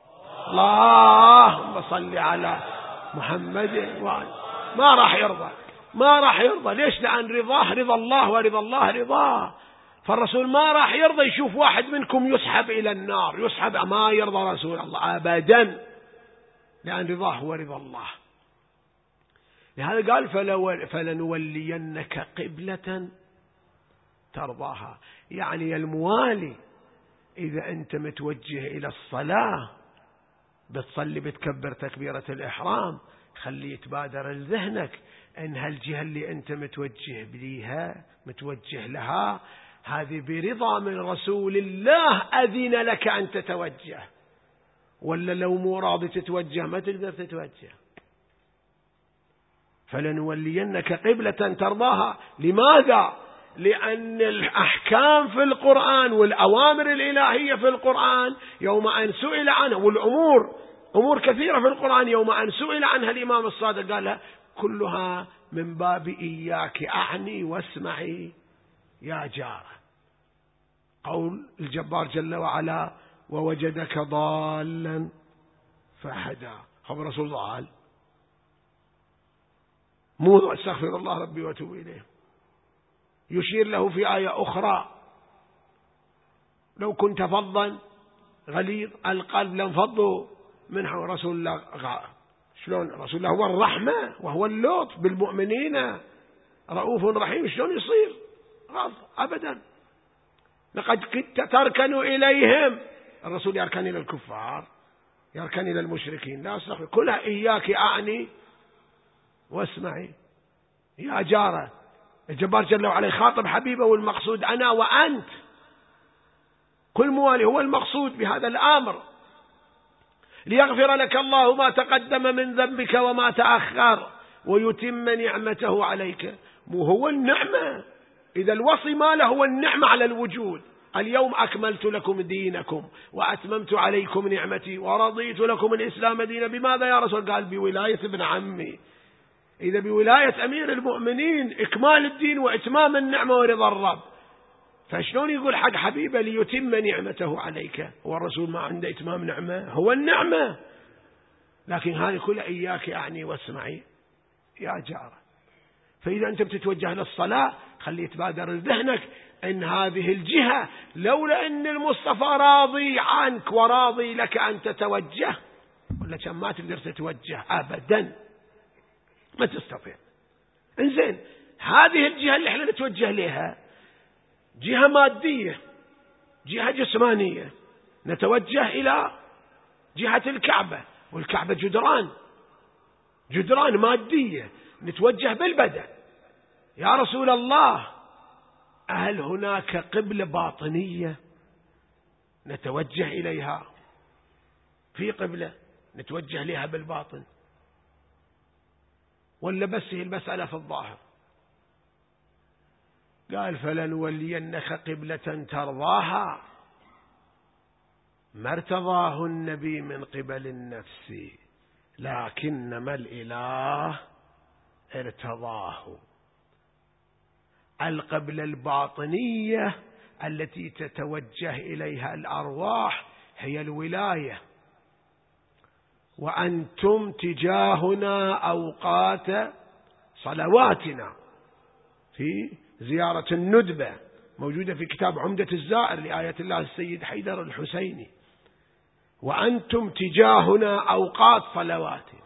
اللهم صل على محمد وعلى. ما راح يرضى، ما راح يرضى. ليش؟ لأن رضاه رضا الله ورضا الله رضاه. فالرسول ما راح يرضى يشوف واحد منكم يسحب إلى النار، يسحب، ما يرضى رسول الله أبدا، لأن رضاه هو رضا الله. لهذا قال فلو فلنولينك قبلة ترضاها. يعني الموالي إذا أنت متوجه إلى الصلاة بتصلي بتكبر تكبيرة الإحرام، خلي يتبادر لذهنك أن هالجهة اللي أنت متوجه بليها متوجه لها هذه برضا من رسول الله أذن لك أن تتوجه، ولا لو مو راضي تتوجه ما تقدر تتوجه. فلنولينك قبلة ترضاها. لماذا؟ لأن الأحكام في القرآن والأوامر الإلهية في القرآن يوم أن سئل عنها، والأمور أمور كثيرة في القرآن يوم أن سئل عنها الإمام الصادق قال كلها من باب إياك أعني واسمعي يا جارة. قول الجبار جل وعلا ووجدك ضالا فهدى. خبر رسول الله قال مو استغفر الله ربي واتوب إليه. يشير له في آية أخرى لو كنت فظا غليظ القلب لانفضوا من حول. رسول الله شلون؟ رسول الله هو الرحمة وهو اللطف بالمؤمنين رؤوف رحيم، شلون يصير غلط؟ أبدا. لقد كنت تركن إليهم، الرسول يركن إلى الكفار، يركن إلى المشركين. لا أستغفر، كلها إياك أعني واسمعي يا جارة. الجبار جل وعلا يخاطب حبيبه والمقصود أنا وأنت، كل موالي هو المقصود بهذا الأمر. ليغفر لك الله ما تقدم من ذنبك وما تأخر ويتم نعمته عليك. مو هو النعمة؟ إذا الوصي ما له هو النعمة على الوجود. اليوم أكملت لكم دينكم وأتممت عليكم نعمتي ورضيت لكم الإسلام دينا. بماذا يا رسول؟ قال بولاية ابن عمي. إذا بولاية أمير المؤمنين إكمال الدين وإتمام النعمة ورضا الرب، فشلون يقول حق حبيبه ليتم نعمته عليك؟ هو الرسول ما عنده إتمام نعمة؟ هو النعمة. لكن هذه كلها إياك يعني واسمعي يا جارة. فإذا أنت بتتوجه للصلاة خلي يتبادر لذهنك أن هذه الجهة لولا أن المصطفى راضي عنك وراضي لك أن تتوجه ولا كان ما تقدر تتوجه أبدا، ما تستطيع. إنزين هذه الجهة اللي احنا نتوجه لها جهة مادية، جهة جسمانية، نتوجه إلى جهة الكعبة، والكعبة جدران جدران مادية، نتوجه بالبدن. يا رسول الله هل هناك قبلة باطنية نتوجه إليها؟ في قبلة نتوجه لها بالباطن ولا بس هي المسألة في الظاهر؟ قال فلنولينك قبلة ترضاها، ما ارتضاه النبي من قبل النفس لكنما الإله ارتضاه. القبلة الباطنية التي تتوجه إليها الأرواح هي الولاية. وأنتم تجاهنا أوقات صلواتنا، في زيارة الندبة موجودة في كتاب عمدة الزائر لآية الله السيد حيدر الحسيني، وأنتم تجاهنا أوقات صلواتنا،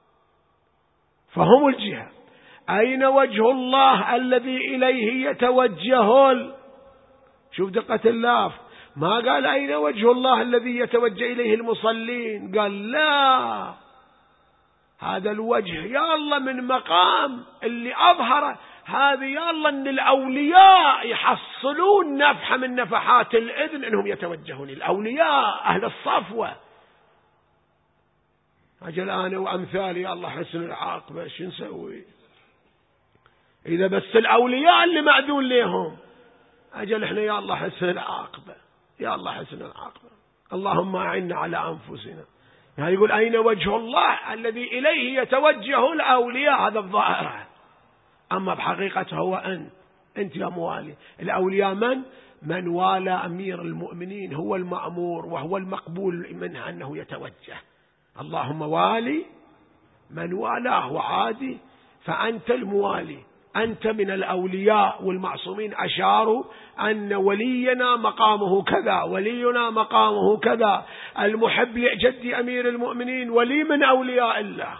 فهم الجهة. أين وجه الله الذي إليه يتوجه؟ شوف دقة الله، ما قال أين وجه الله الذي يتوجه إليه المصلين، قال لا، هذا الوجه يا الله من مقام اللي أظهر هذه يا الله أن الأولياء يحصلون نفحة من نفحات الإذن أنهم يتوجهون، الأولياء أهل الصفوة. أجل أنا وأمثالي يا الله حسن العاقبة شو نسوي إذا بس الأولياء اللي معدون لهم؟ أجل إحنا يا الله حسن العاقبة، يا الله حسن العاقبة، اللهم أعنا على أنفسنا. يعني يقول أين وجه الله الذي إليه يتوجه الأولياء؟ هذا الظاهر. أما بحقيقته هو أنت أنت يا موالي. الأولياء من؟ من والى أمير المؤمنين هو المأمور وهو المقبول منه أنه يتوجه. اللهم والي من والاه وعادي، فأنت الموالي، أنت من الأولياء. والمعصومين أشاروا أن ولينا مقامه كذا، ولينا مقامه كذا، المحب لجد أمير المؤمنين ولي من أولياء الله.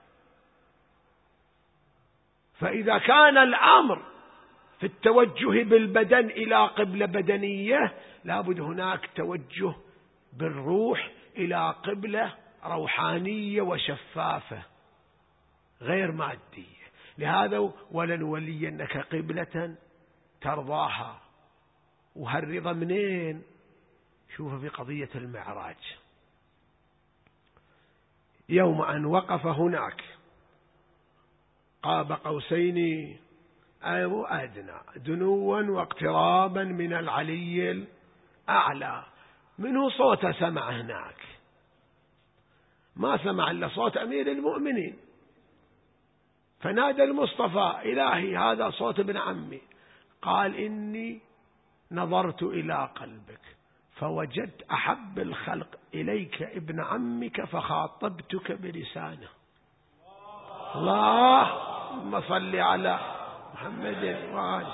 فإذا كان الأمر في التوجه بالبدن إلى قبلة بدنية، لابد هناك توجه بالروح إلى قبلة روحانية وشفافة غير مادية. لهذا ولنولينك قبلة ترضاها. وهالرضا منين؟ شوف في قضية المعراج، يوم أن وقف هناك قاب قوسين أو أدنى دنوا واقترابا من العلي الأعلى. منه صوت سمع هناك؟ ما سمع إلا صوت أمير المؤمنين. فنادى المصطفى إلهي هذا صوت ابن عمي. قال إني نظرت إلى قلبك فوجدت أحب الخلق إليك ابن عمك فخاطبتك بلسانه. اللهم صل على محمد وآله.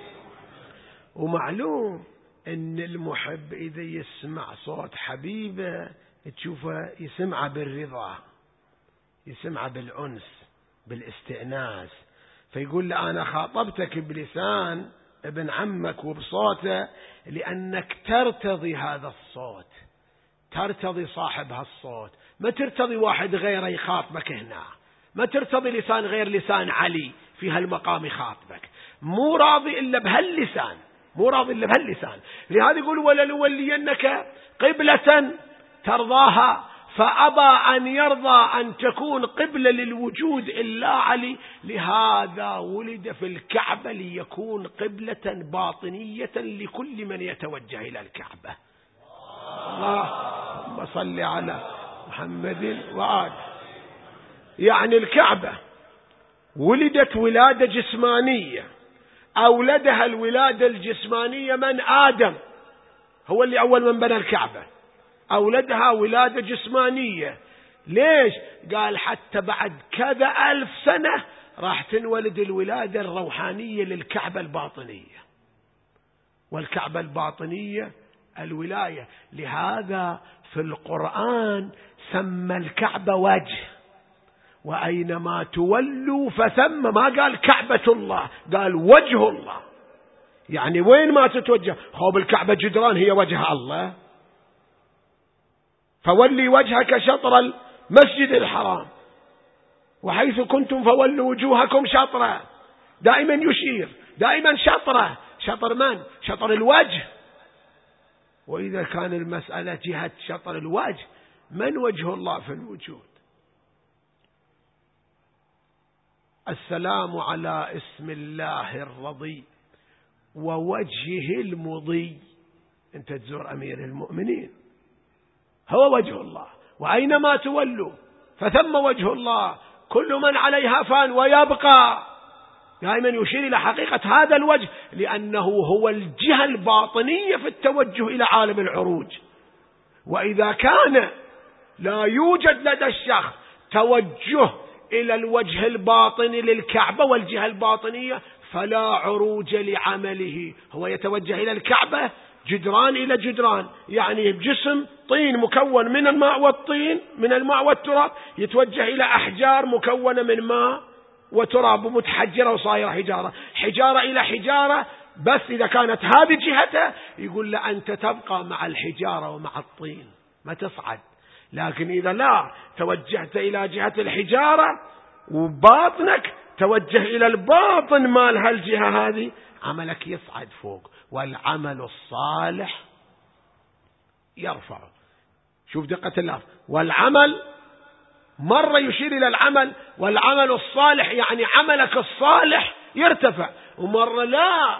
ومعلوم أن المحب إذا يسمع صوت حبيبه تشوفه يسمع بالرضا، يسمع بالأنس بالاستئناس. فيقول له أنا خاطبتك بلسان ابن عمك وبصوته لأنك ترتضي هذا الصوت، ترتضي صاحب هالصوت، ما ترتضي واحد غيره يخاطبك هنا، ما ترتضي لسان غير لسان علي في هالمقام يخاطبك، مو راضي إلا بهاللسان، مو راضي إلا بهاللسان. لهذا يقول ولنولينك قبلة ترضاها، فأبى أن يرضى أن تكون قبلة للوجود إلا علي. لهذا ولد في الكعبة ليكون قبلة باطنية لكل من يتوجه إلى الكعبة. اللهم صل على محمد وآله. يعني الكعبة ولدت ولادة جسمانية، أولدها الولادة الجسمانية من؟ آدم، هو اللي أول من بنى الكعبة، أولدها ولادة جسمانية. ليش؟ قال حتى بعد كذا ألف سنة راح تنولد الولادة الروحانية للكعبة الباطنية، والكعبة الباطنية الولاية. لهذا في القرآن سمى الكعبة وجه، وأينما تولوا فثم، ما قال كعبة الله، قال وجه الله. يعني وين ما تتوجه، خوب الكعبة جدران هي وجه الله، فولي وجهك شطر المسجد الحرام وحيث كنتم فولوا وجوهكم شطرة. دائما يشير، دائما شطرة. شطر من؟ شطر الوجه. وإذا كان المسألة جهة شطر الوجه، من وجه الله في الوجود؟ السلام على اسم الله الرضي ووجهه المضي. أنت تزور أمير المؤمنين، هو وجه الله، وأينما تولوا فثم وجه الله، كل من عليها فان ويبقى. دائما يشير إلى حقيقة هذا الوجه، لأنه هو الجهة الباطنية في التوجه إلى عالم العروج. وإذا كان لا يوجد لدى الشخص توجه إلى الوجه الباطني للكعبة والجهة الباطنية، فلا عروج لعمله. هو يتوجه إلى الكعبة جدران إلى جدران، يعني بجسم طين مكون من الماء والطين، من الماء والتراب، يتوجه إلى أحجار مكونة من ماء وتراب متحجرة وصايرة حجارة، حجارة إلى حجارة. بس إذا كانت هذه جهته يقول له أنت تبقى مع الحجارة ومع الطين، ما تصعد. لكن إذا لا توجهت إلى جهة الحجارة وباطنك توجه إلى الباطن مال هالجهة هذه، عملك يصعد فوق. والعمل الصالح يرفع. شوف دقة اللفظ، والعمل مرة يشير إلى العمل، والعمل الصالح يعني عملك الصالح يرتفع، ومرة لا،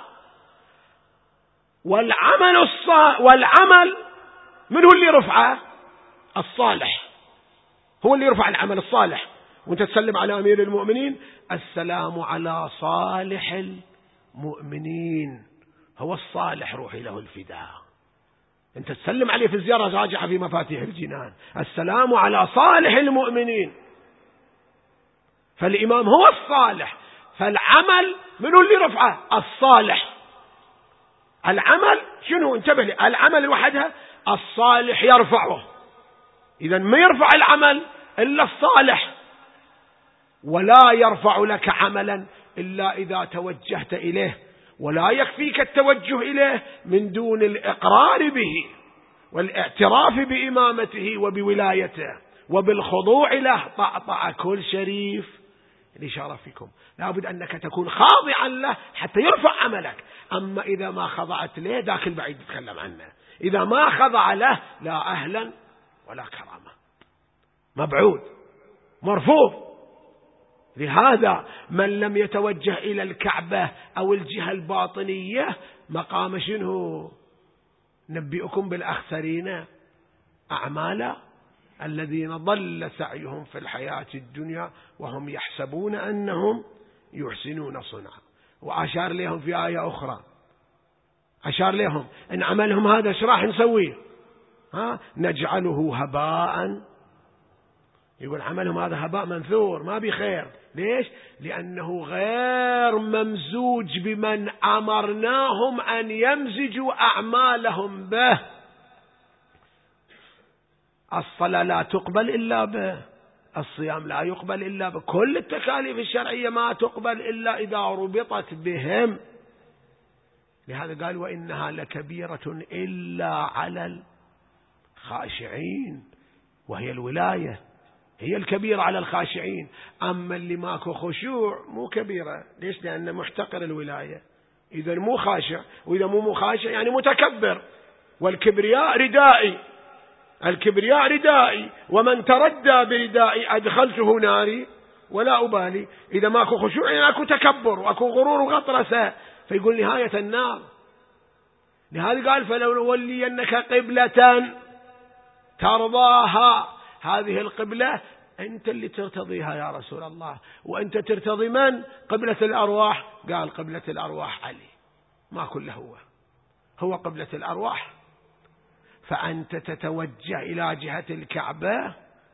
والعمل الصالح، والعمل من هو اللي رفعه؟ الصالح هو اللي يرفع العمل الصالح. وانت تسلم على أمير المؤمنين، السلام على صالح المؤمنين، هو الصالح روحي له الفداء. انت تسلم عليه في الزيارة راجعة في مفاتيح الجنان، السلام على صالح المؤمنين. فالإمام هو الصالح، فالعمل منه اللي رفعه؟ الصالح. العمل شنو؟ انتبه لي، العمل وحدها الصالح يرفعه. إذا ما يرفع العمل إلا الصالح، ولا يرفع لك عملا إلا إذا توجهت إليه، ولا يكفيك التوجه إليه من دون الإقرار به والاعتراف بإمامته وبولايته وبالخضوع له. طأطأ كل شريف لشرفكم، لابد أنك تكون خاضعا له حتى يرفع عملك. أما إذا ما خضعت له ذاك البعيد يتكلم عنه، إذا ما خضع له لا أهلا ولا كرامة، مبعود مرفوض. لهذا من لم يتوجه إلى الكعبة أو الجهة الباطنية مقام شنو؟ نبئكم بالأخسرين أعمالا الذين ضل سعيهم في الحياة الدنيا وهم يحسبون أنهم يحسنون صنعا. وأشار لهم في آية أخرى، أشار لهم إن عملهم هذا ايش راح نسويه؟ ها نجعله هباء. يقول عملهم هذا هباء منثور، ما بخير. ليش؟ لأنه غير ممزوج بمن أمرناهم أن يمزجوا أعمالهم به. الصلاة لا تقبل إلا به، الصيام لا يقبل إلا به، كل التكاليف الشرعية ما تقبل إلا إذا ربطت بهم. لهذا قال وإنها لكبيرة إلا على الخاشعين، وهي الولاية هي الكبيرة على الخاشعين. أما اللي ماكو خشوع مو كبيرة. ليش؟ لأنه محتقر الولاية، إذا مو خاشع، وإذا مو مخاشع يعني متكبر. والكبرياء ردائي، الكبرياء ردائي، ومن تردى بردائي أدخلته ناري ولا أبالي. إذا ماكو خشوع يعني أكو تكبر وأكو غرور وغطرسة، فيقول نهاية النار. لهذا قال فلو نولينك قبلة ترضاها، هذه القبلة أنت اللي ترتضيها يا رسول الله. وأنت ترتضي من؟ قبلة الأرواح. قال قبلة الأرواح علي، ما كله هو هو قبلة الأرواح. فأنت تتوجه إلى جهة الكعبة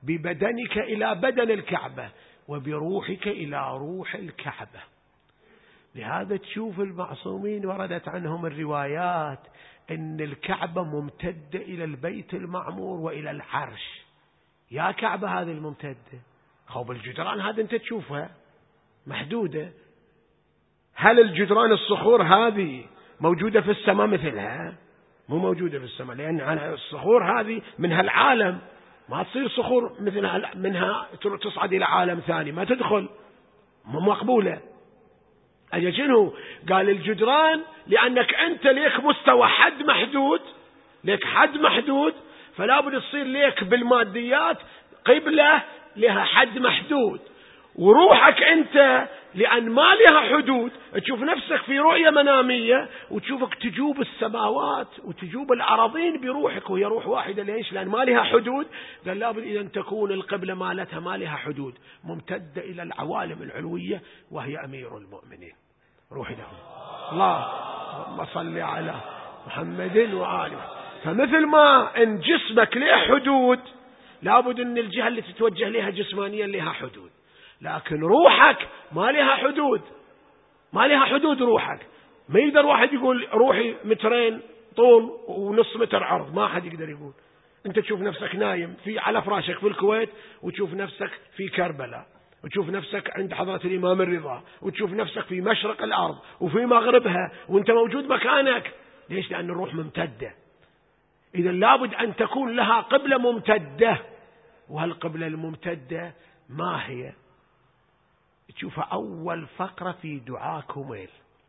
ببدنك إلى بدن الكعبة وبروحك إلى روح الكعبة. لهذا تشوف المعصومين وردت عنهم الروايات أن الكعبة ممتدة إلى البيت المعمور وإلى العرش. يا كعبة هذه الممتدة، خوب الجدران هذه أنت تشوفها محدودة، هل الجدران الصخور هذه موجودة في السماء مثلها؟ مو موجودة في السماء، لأن الصخور هذه من هالعالم، ما تصير صخور مثلها منها تصعد إلى عالم ثاني، ما تدخل، مو مقبولة. أجل شنو؟ قال الجدران لأنك أنت ليك مستوى حد محدود، ليك حد محدود، فلا بد تصير ليك بالماديات قبلة لها حد محدود. وروحك أنت لأن ما لها حدود، تشوف نفسك في رؤية منامية وتشوفك تجوب السماوات وتجوب الأراضين بروحك، وهي روح واحدة. ليش؟ لأن ما لها حدود. قال لابد إذا تكون القبلة مالتها ما لها حدود، ممتدة إلى العوالم العلوية، وهي أمير المؤمنين. روحي له اللهم صل على محمد وآله. فمثل ما إن جسمك له حدود، لابد أن الجهة اللي تتوجه لها جسمانيا لها حدود، لكن روحك ما لها حدود، ما لها حدود. روحك ما يقدر واحد يقول روحي مترين طول ونص متر عرض، ما حد يقدر يقول. انت تشوف نفسك نايم في على فراشك في الكويت، وتشوف نفسك في كربلاء، وتشوف نفسك عند حضرة الإمام الرضا، وتشوف نفسك في مشرق الأرض وفي مغربها، وانت موجود مكانك. ليش؟ لأن الروح ممتدة. إذا لابد أن تكون لها قبلة ممتدة. وهالقبلة الممتدة ما هي؟ تشوف أول فقرة في دعاء كميل: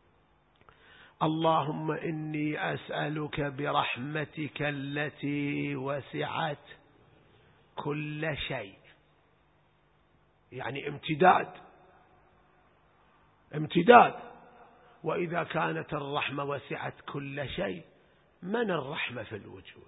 اللهم إني أسألك برحمتك التي وسعت كل شيء. يعني امتداد، امتداد. وإذا كانت الرحمة وسعت كل شيء، من الرحمة في الوجود؟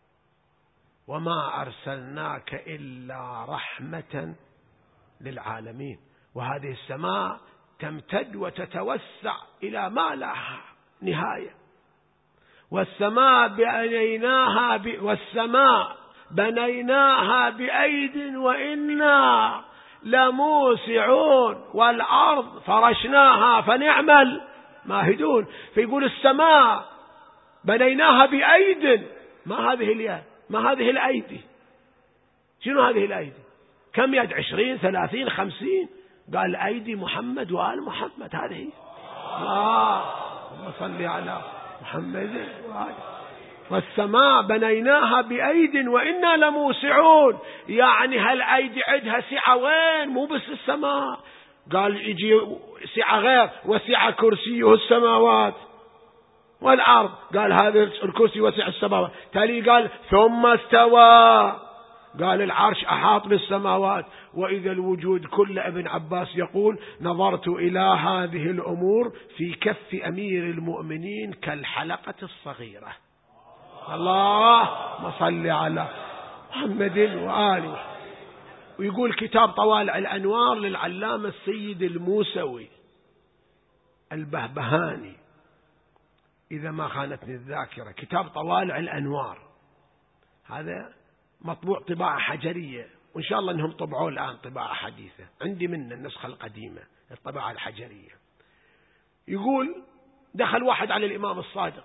وما أرسلناك إلا رحمة للعالمين. وهذه السماء تمتد وتتوسع إلى ما لا نهاية. والسماء بنيناها ب... والسماء بنيناها بأيد وإنا لموسعون، والأرض فرشناها فنعم الماهدون. فيقول السماء بنيناها بأيد. ما هذه اليد؟ ما هذه الأيدي؟ شنو هذه الأيدي؟ كم يد؟ عشرين ثلاثين خمسين؟ قال أيدي محمد وآل محمد. هذه اللهم صل على محمد وآله. والسماء بنيناها بأيد وإنا لموسعون. يعني هالأيدي عندها سعة وين؟ مو بس السماء، قال يجي سعة غير: وسع كرسيه السماوات والأرض. قال هذا الكرسي وسع السماوات. تالي قال ثم استوى، قال العرش أحاط بالسماوات. وإذا الوجود كل، ابن عباس يقول: نظرت إلى هذه الأمور في كف أمير المؤمنين كالحلقة الصغيرة. اللهم صل على محمد وآله. ويقول كتاب طوالع الأنوار للعلامة السيد الموسوي البهبهاني، إذا ما خانتني الذاكرة، كتاب طوالع الأنوار هذا مطبوع طباعة حجرية، وإن شاء الله أنهم طبعوا الآن طباعة حديثة. عندي من النسخة القديمة الطباعة الحجرية. يقول دخل واحد على الإمام الصادق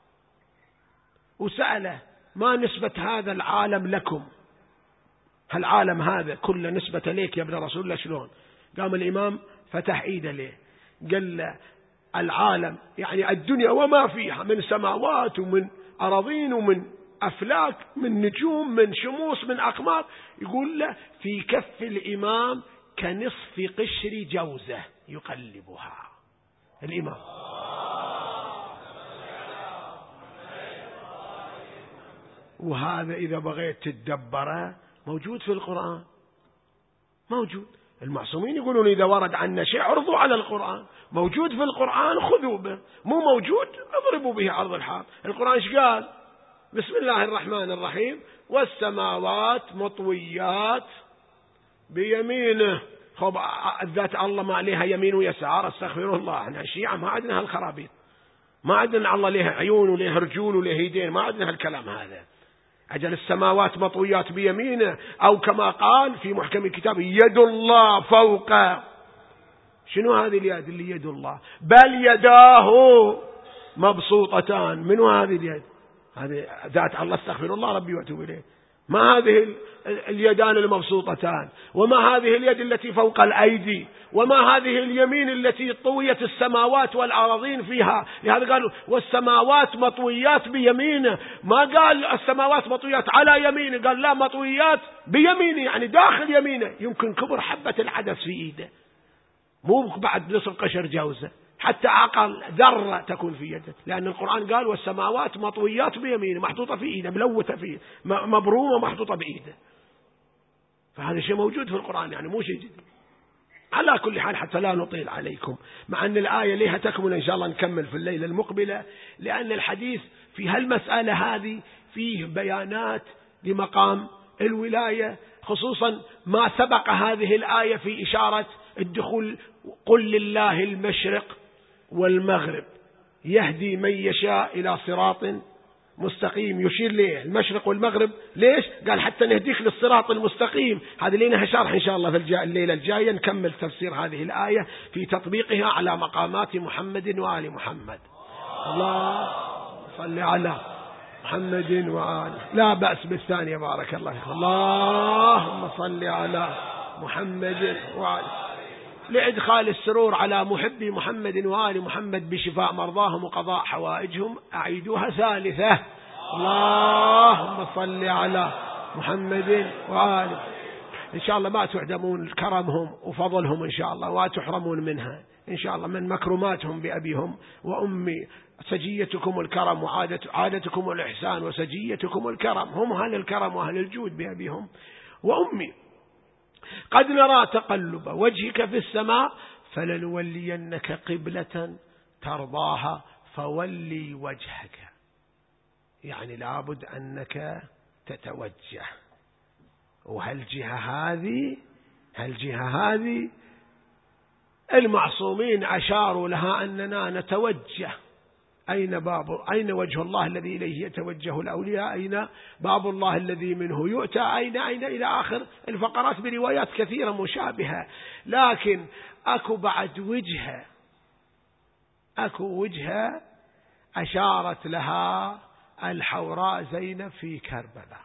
وسأله: ما نسبة هذا العالم لكم؟ هالعالم هذا كله نسبة ليك يا ابن رسول الله شلون؟ قام الإمام فتح إيده له قال له: العالم يعني الدنيا وما فيها من سماوات ومن أراضين ومن أفلاك، من نجوم، من شموس، من أقمار، يقول له في كف الإمام كنصف قشر جوزة يقلبها. الإمام وهذا إذا بغيت تدبره موجود في القرآن، موجود. المعصومين يقولون إذا ورد عنا شيء عرضوا على القرآن، موجود في القرآن خذوا به، مو موجود اضربوا به عرض الحائط. القرآن ايش قال؟ بسم الله الرحمن الرحيم: والسماوات مطويات بيمينه. خب الذات الله ما عليها يمين ويسار، استغفر الله، احنا الشيعة ما عندنا هالخرابيط، ما عندنا الله ليه عيون وليه رجول وليه يدين، ما عندنا هالكلام هذا. أجل السماوات مطويات بيمينه، أو كما قال في محكم الكتاب يد الله فوق. شنو هذه اليد اللي يد الله؟ بل يداه مبسوطتان. منو هذه اليد؟ هذه ذات الله، استغفر الله ربي واتوب إليه. ما هذه اليدان المبسوطتان؟ وما هذه اليد التي فوق الأيدي؟ وما هذه اليمين التي طويت السماوات والأراضين فيها؟ لهذا قالوا والسماوات مطويات بيمينه. ما قال السماوات مطويات على يمينه، قال لا، مطويات بيمينه، يعني داخل يمينه. يمكن كبر حبة العدس في إيده، مو بعد نصف قشر جوزة، حتى أقل ذرة تكون في يده، لأن القرآن قال والسماوات مطويات بيمينه، محطوطة في إيده، ملوثة فيه، مبرومة محطوطة بإيده. فهذا شيء موجود في القرآن، يعني مو شيء جديد. على كل حال حتى لا نطيل عليكم، مع أن الآية لها تكمل إن شاء الله نكمل في الليلة المقبلة، لأن الحديث في هالمسألة هذه فيه بيانات لمقام الولاية، خصوصا ما سبق هذه الآية في إشارة الدخول. قل لله المشرق والمغرب يهدي من يشاء إلى صراط مستقيم. يشير ليه المشرق والمغرب؟ ليش؟ قال حتى نهديك للصراط المستقيم. هذه لنا شرح إن شاء الله في الليلة الجاية، نكمل تفسير هذه الآية في تطبيقها على مقامات محمد وآل محمد. الله صل على محمد وآله. لا بأس بالثانية، بارك الله فيك. اللهم صل على محمد وآله، لإدخال السرور على محبي محمد وآل محمد بشفاء مرضاهم وقضاء حوائجهم. أعيدوها ثالثة. اللهم صل على محمد وآله. إن شاء الله ما تعدمون كرمهم وفضلهم إن شاء الله، وتحرمون منها إن شاء الله، من مكرماتهم بأبيهم وأمي. سجيتكم الكرم وعادتكم الإحسان وسجيتكم الكرم، هم أهل الكرم وأهل الجود بأبيهم وأمي. قد نرى تقلب وجهك في السماء فلنولينك قبلة ترضاها فولي وجهك. يعني لابد أنك تتوجه. وهالجهة هذه هالجهة هذه المعصومين أشاروا لها أننا نتوجه. أين باب أين وجه الله الذي إليه يتوجه الأولياء؟ أين باب الله الذي منه يؤتى؟ أين أين إلى آخر الفقرات بروايات كثيرة مشابهة. لكن أكو بعد وجهة أكو وجهة أشارت لها الحوراء زينب في كربلاء.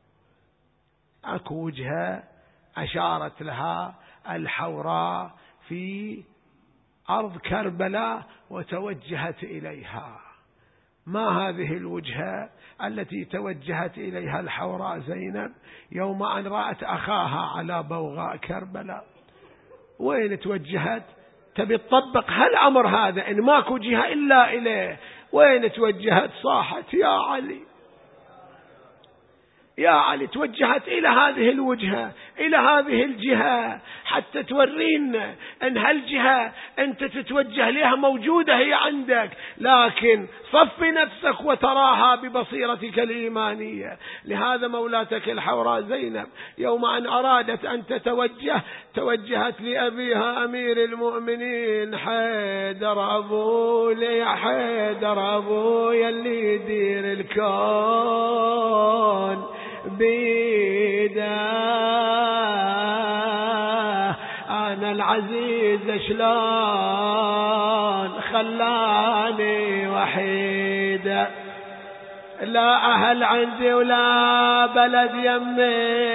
أكو وجهة أشارت لها الحوراء في أرض كربلاء وتوجهت إليها. ما هذه الوجهة التي توجهت إليها الحوراء زينب يوم أن رأت أخاها على بوغاء كربلاء؟ وين توجهت؟ تبي تطبق هالأمر هذا إن ماكو جهة إلا إليه. وين توجهت؟ صاحت يا علي يا علي. توجهت إلى هذه الوجهة، إلى هذه الجهة، حتى تورين أن هالجهة أنت تتوجه لها موجودة هي عندك، لكن صف نفسك وتراها ببصيرتك الإيمانية. لهذا مولاتك الحوراء زينب يوم أن أرادت أن تتوجه توجهت لأبيها أمير المؤمنين حيدر أبوي يا حيدر أبوي اللي يدير الكون بيده، أنا العزيز شلون خلاني وحيدة، لا أهل عندي ولا بلد يمي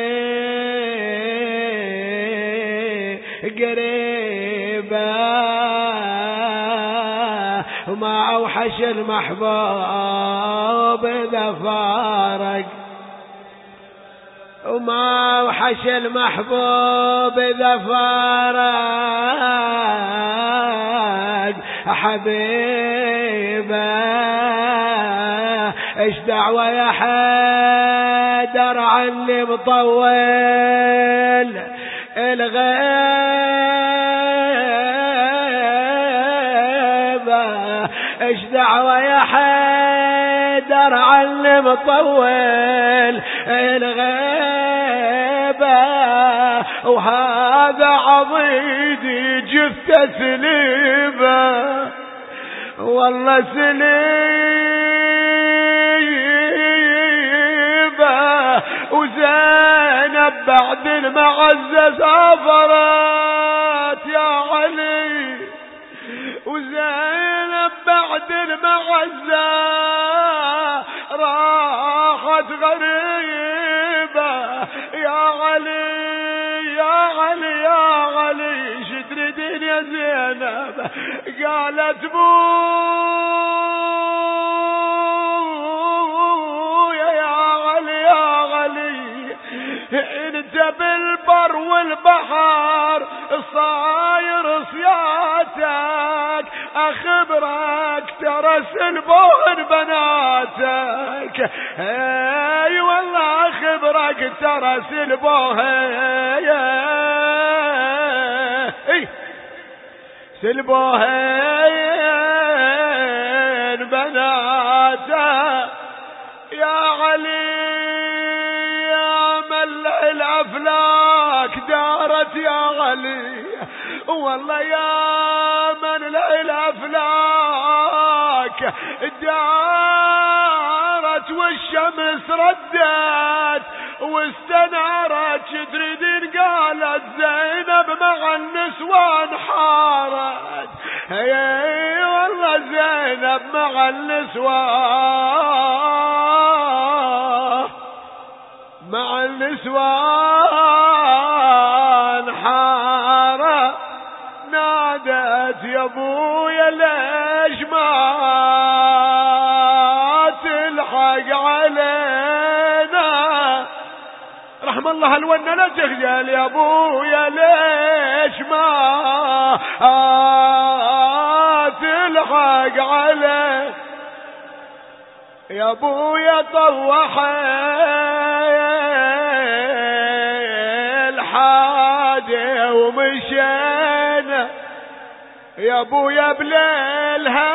قريبة، وما أوحش المحبوب إذا فارق، وما أوحش المحبوب إذا فارق حبيبه. إيش دعوة يا حيدر عني مطول الغيبة، إيش دعوة يا حيدر عني مطول الغيبة، وهذا عضيدي جثة سليبة والله سليبة وزينب بعد المعزة سافرت يا علي، وزينب بعد المعزة راحت غريبة يا علي يا علي يا علي شتردين يا زينب؟ قالت بويا يا علي يا علي انت بالبر والبحر صاير صياتك، اخبرك ترى سلبون بناتك، اي والله اخبرك ترى سلبون سلبوهن بناته يا علي يا ملع الافلاك دارت يا علي، والله يا من الافلاك دارت والشمس ردت واستنارت تريدين قالت زينب مع النسوان حارت، هي والله زينب مع النسوان مع النسوان حارت، نادت يا ابويا ليش ما تلحق علينا، رحم الله الونة لا تخجل يا ابويا ليش ما تلحق عليه، يا ابويا طوح الحادي ومشينا، يا ابويا بليلها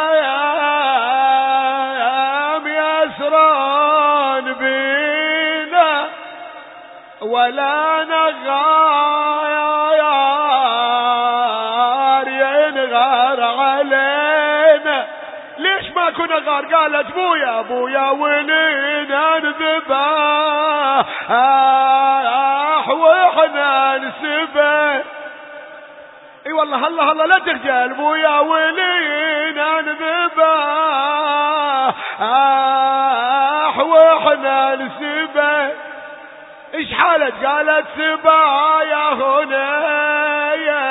يسران بينا ولا نغار ينغار علينا، ليش ما كنا غار؟ قالت بويا بويا ولينا نذبح واحنا نسبه، اي والله الله الله لا تخجل بويا ولينا نذبح واحنا نسبه، ايش حالت؟ قالت سبايا هنا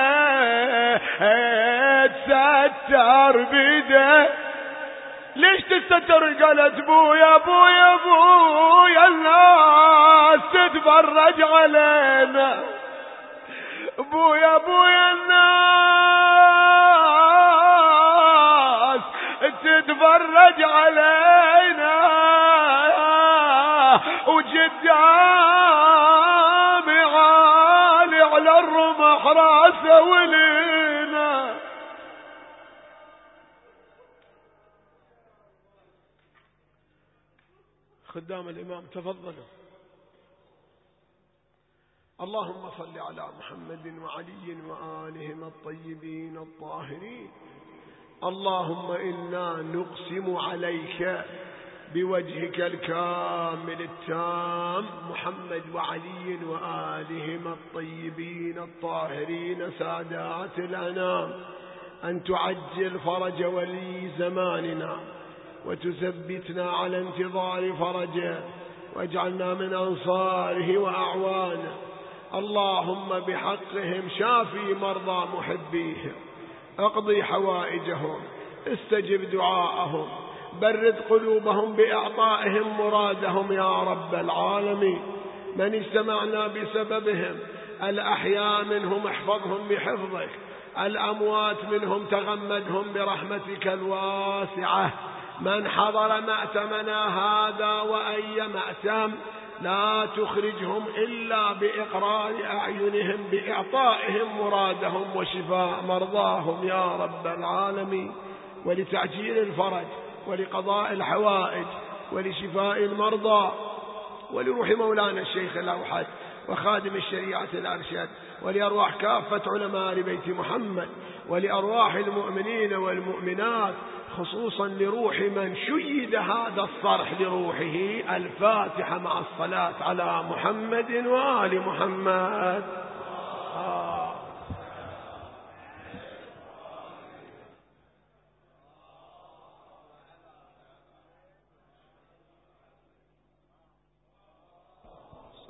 تستر بيده، ليش تستر؟ قالت بويا بويا بويا الناس تتفرج علينا، بويا بويا الناس تتفرج علينا وقدامي عالي على الرمح راسه ولينا. خدام الإمام تفضلوا. اللهم صل على محمد وعلي وآلهم الطيبين الطاهرين. اللهم إنا نقسم عليك بوجهك الكامل التام محمد وعلي وآلهم الطيبين الطاهرين سادات الأنام أن تعجل فرج ولي زماننا وتثبتنا على انتظار فرجه واجعلنا من أنصاره وأعوانه. اللهم بحقهم شافي مرضى محبيهم، اقضي حوائجهم، استجب دعاءهم، برد قلوبهم بإعطائهم مرادهم يا رب العالمين. من اجتمعنا بسببهم الأحياء منهم احفظهم بحفظك، الأموات منهم تغمدهم برحمتك الواسعة. من حضر مأتمنا هذا وأي مأتم لا تخرجهم إلا بإقرار أعينهم بإعطائهم مرادهم وشفاء مرضاهم يا رب العالمين، ولتعجيل الفرج ولقضاء الحوائج ولشفاء المرضى ولروح مولانا الشيخ الأوحد وخادم الشريعة الأرشد ولأرواح كافة علماء آل بيت محمد، ولأرواح المؤمنين والمؤمنات، خصوصا لروح من شيد هذا الصرح لروحه. الفاتحة مع الصلاة على محمد وآل محمد. آه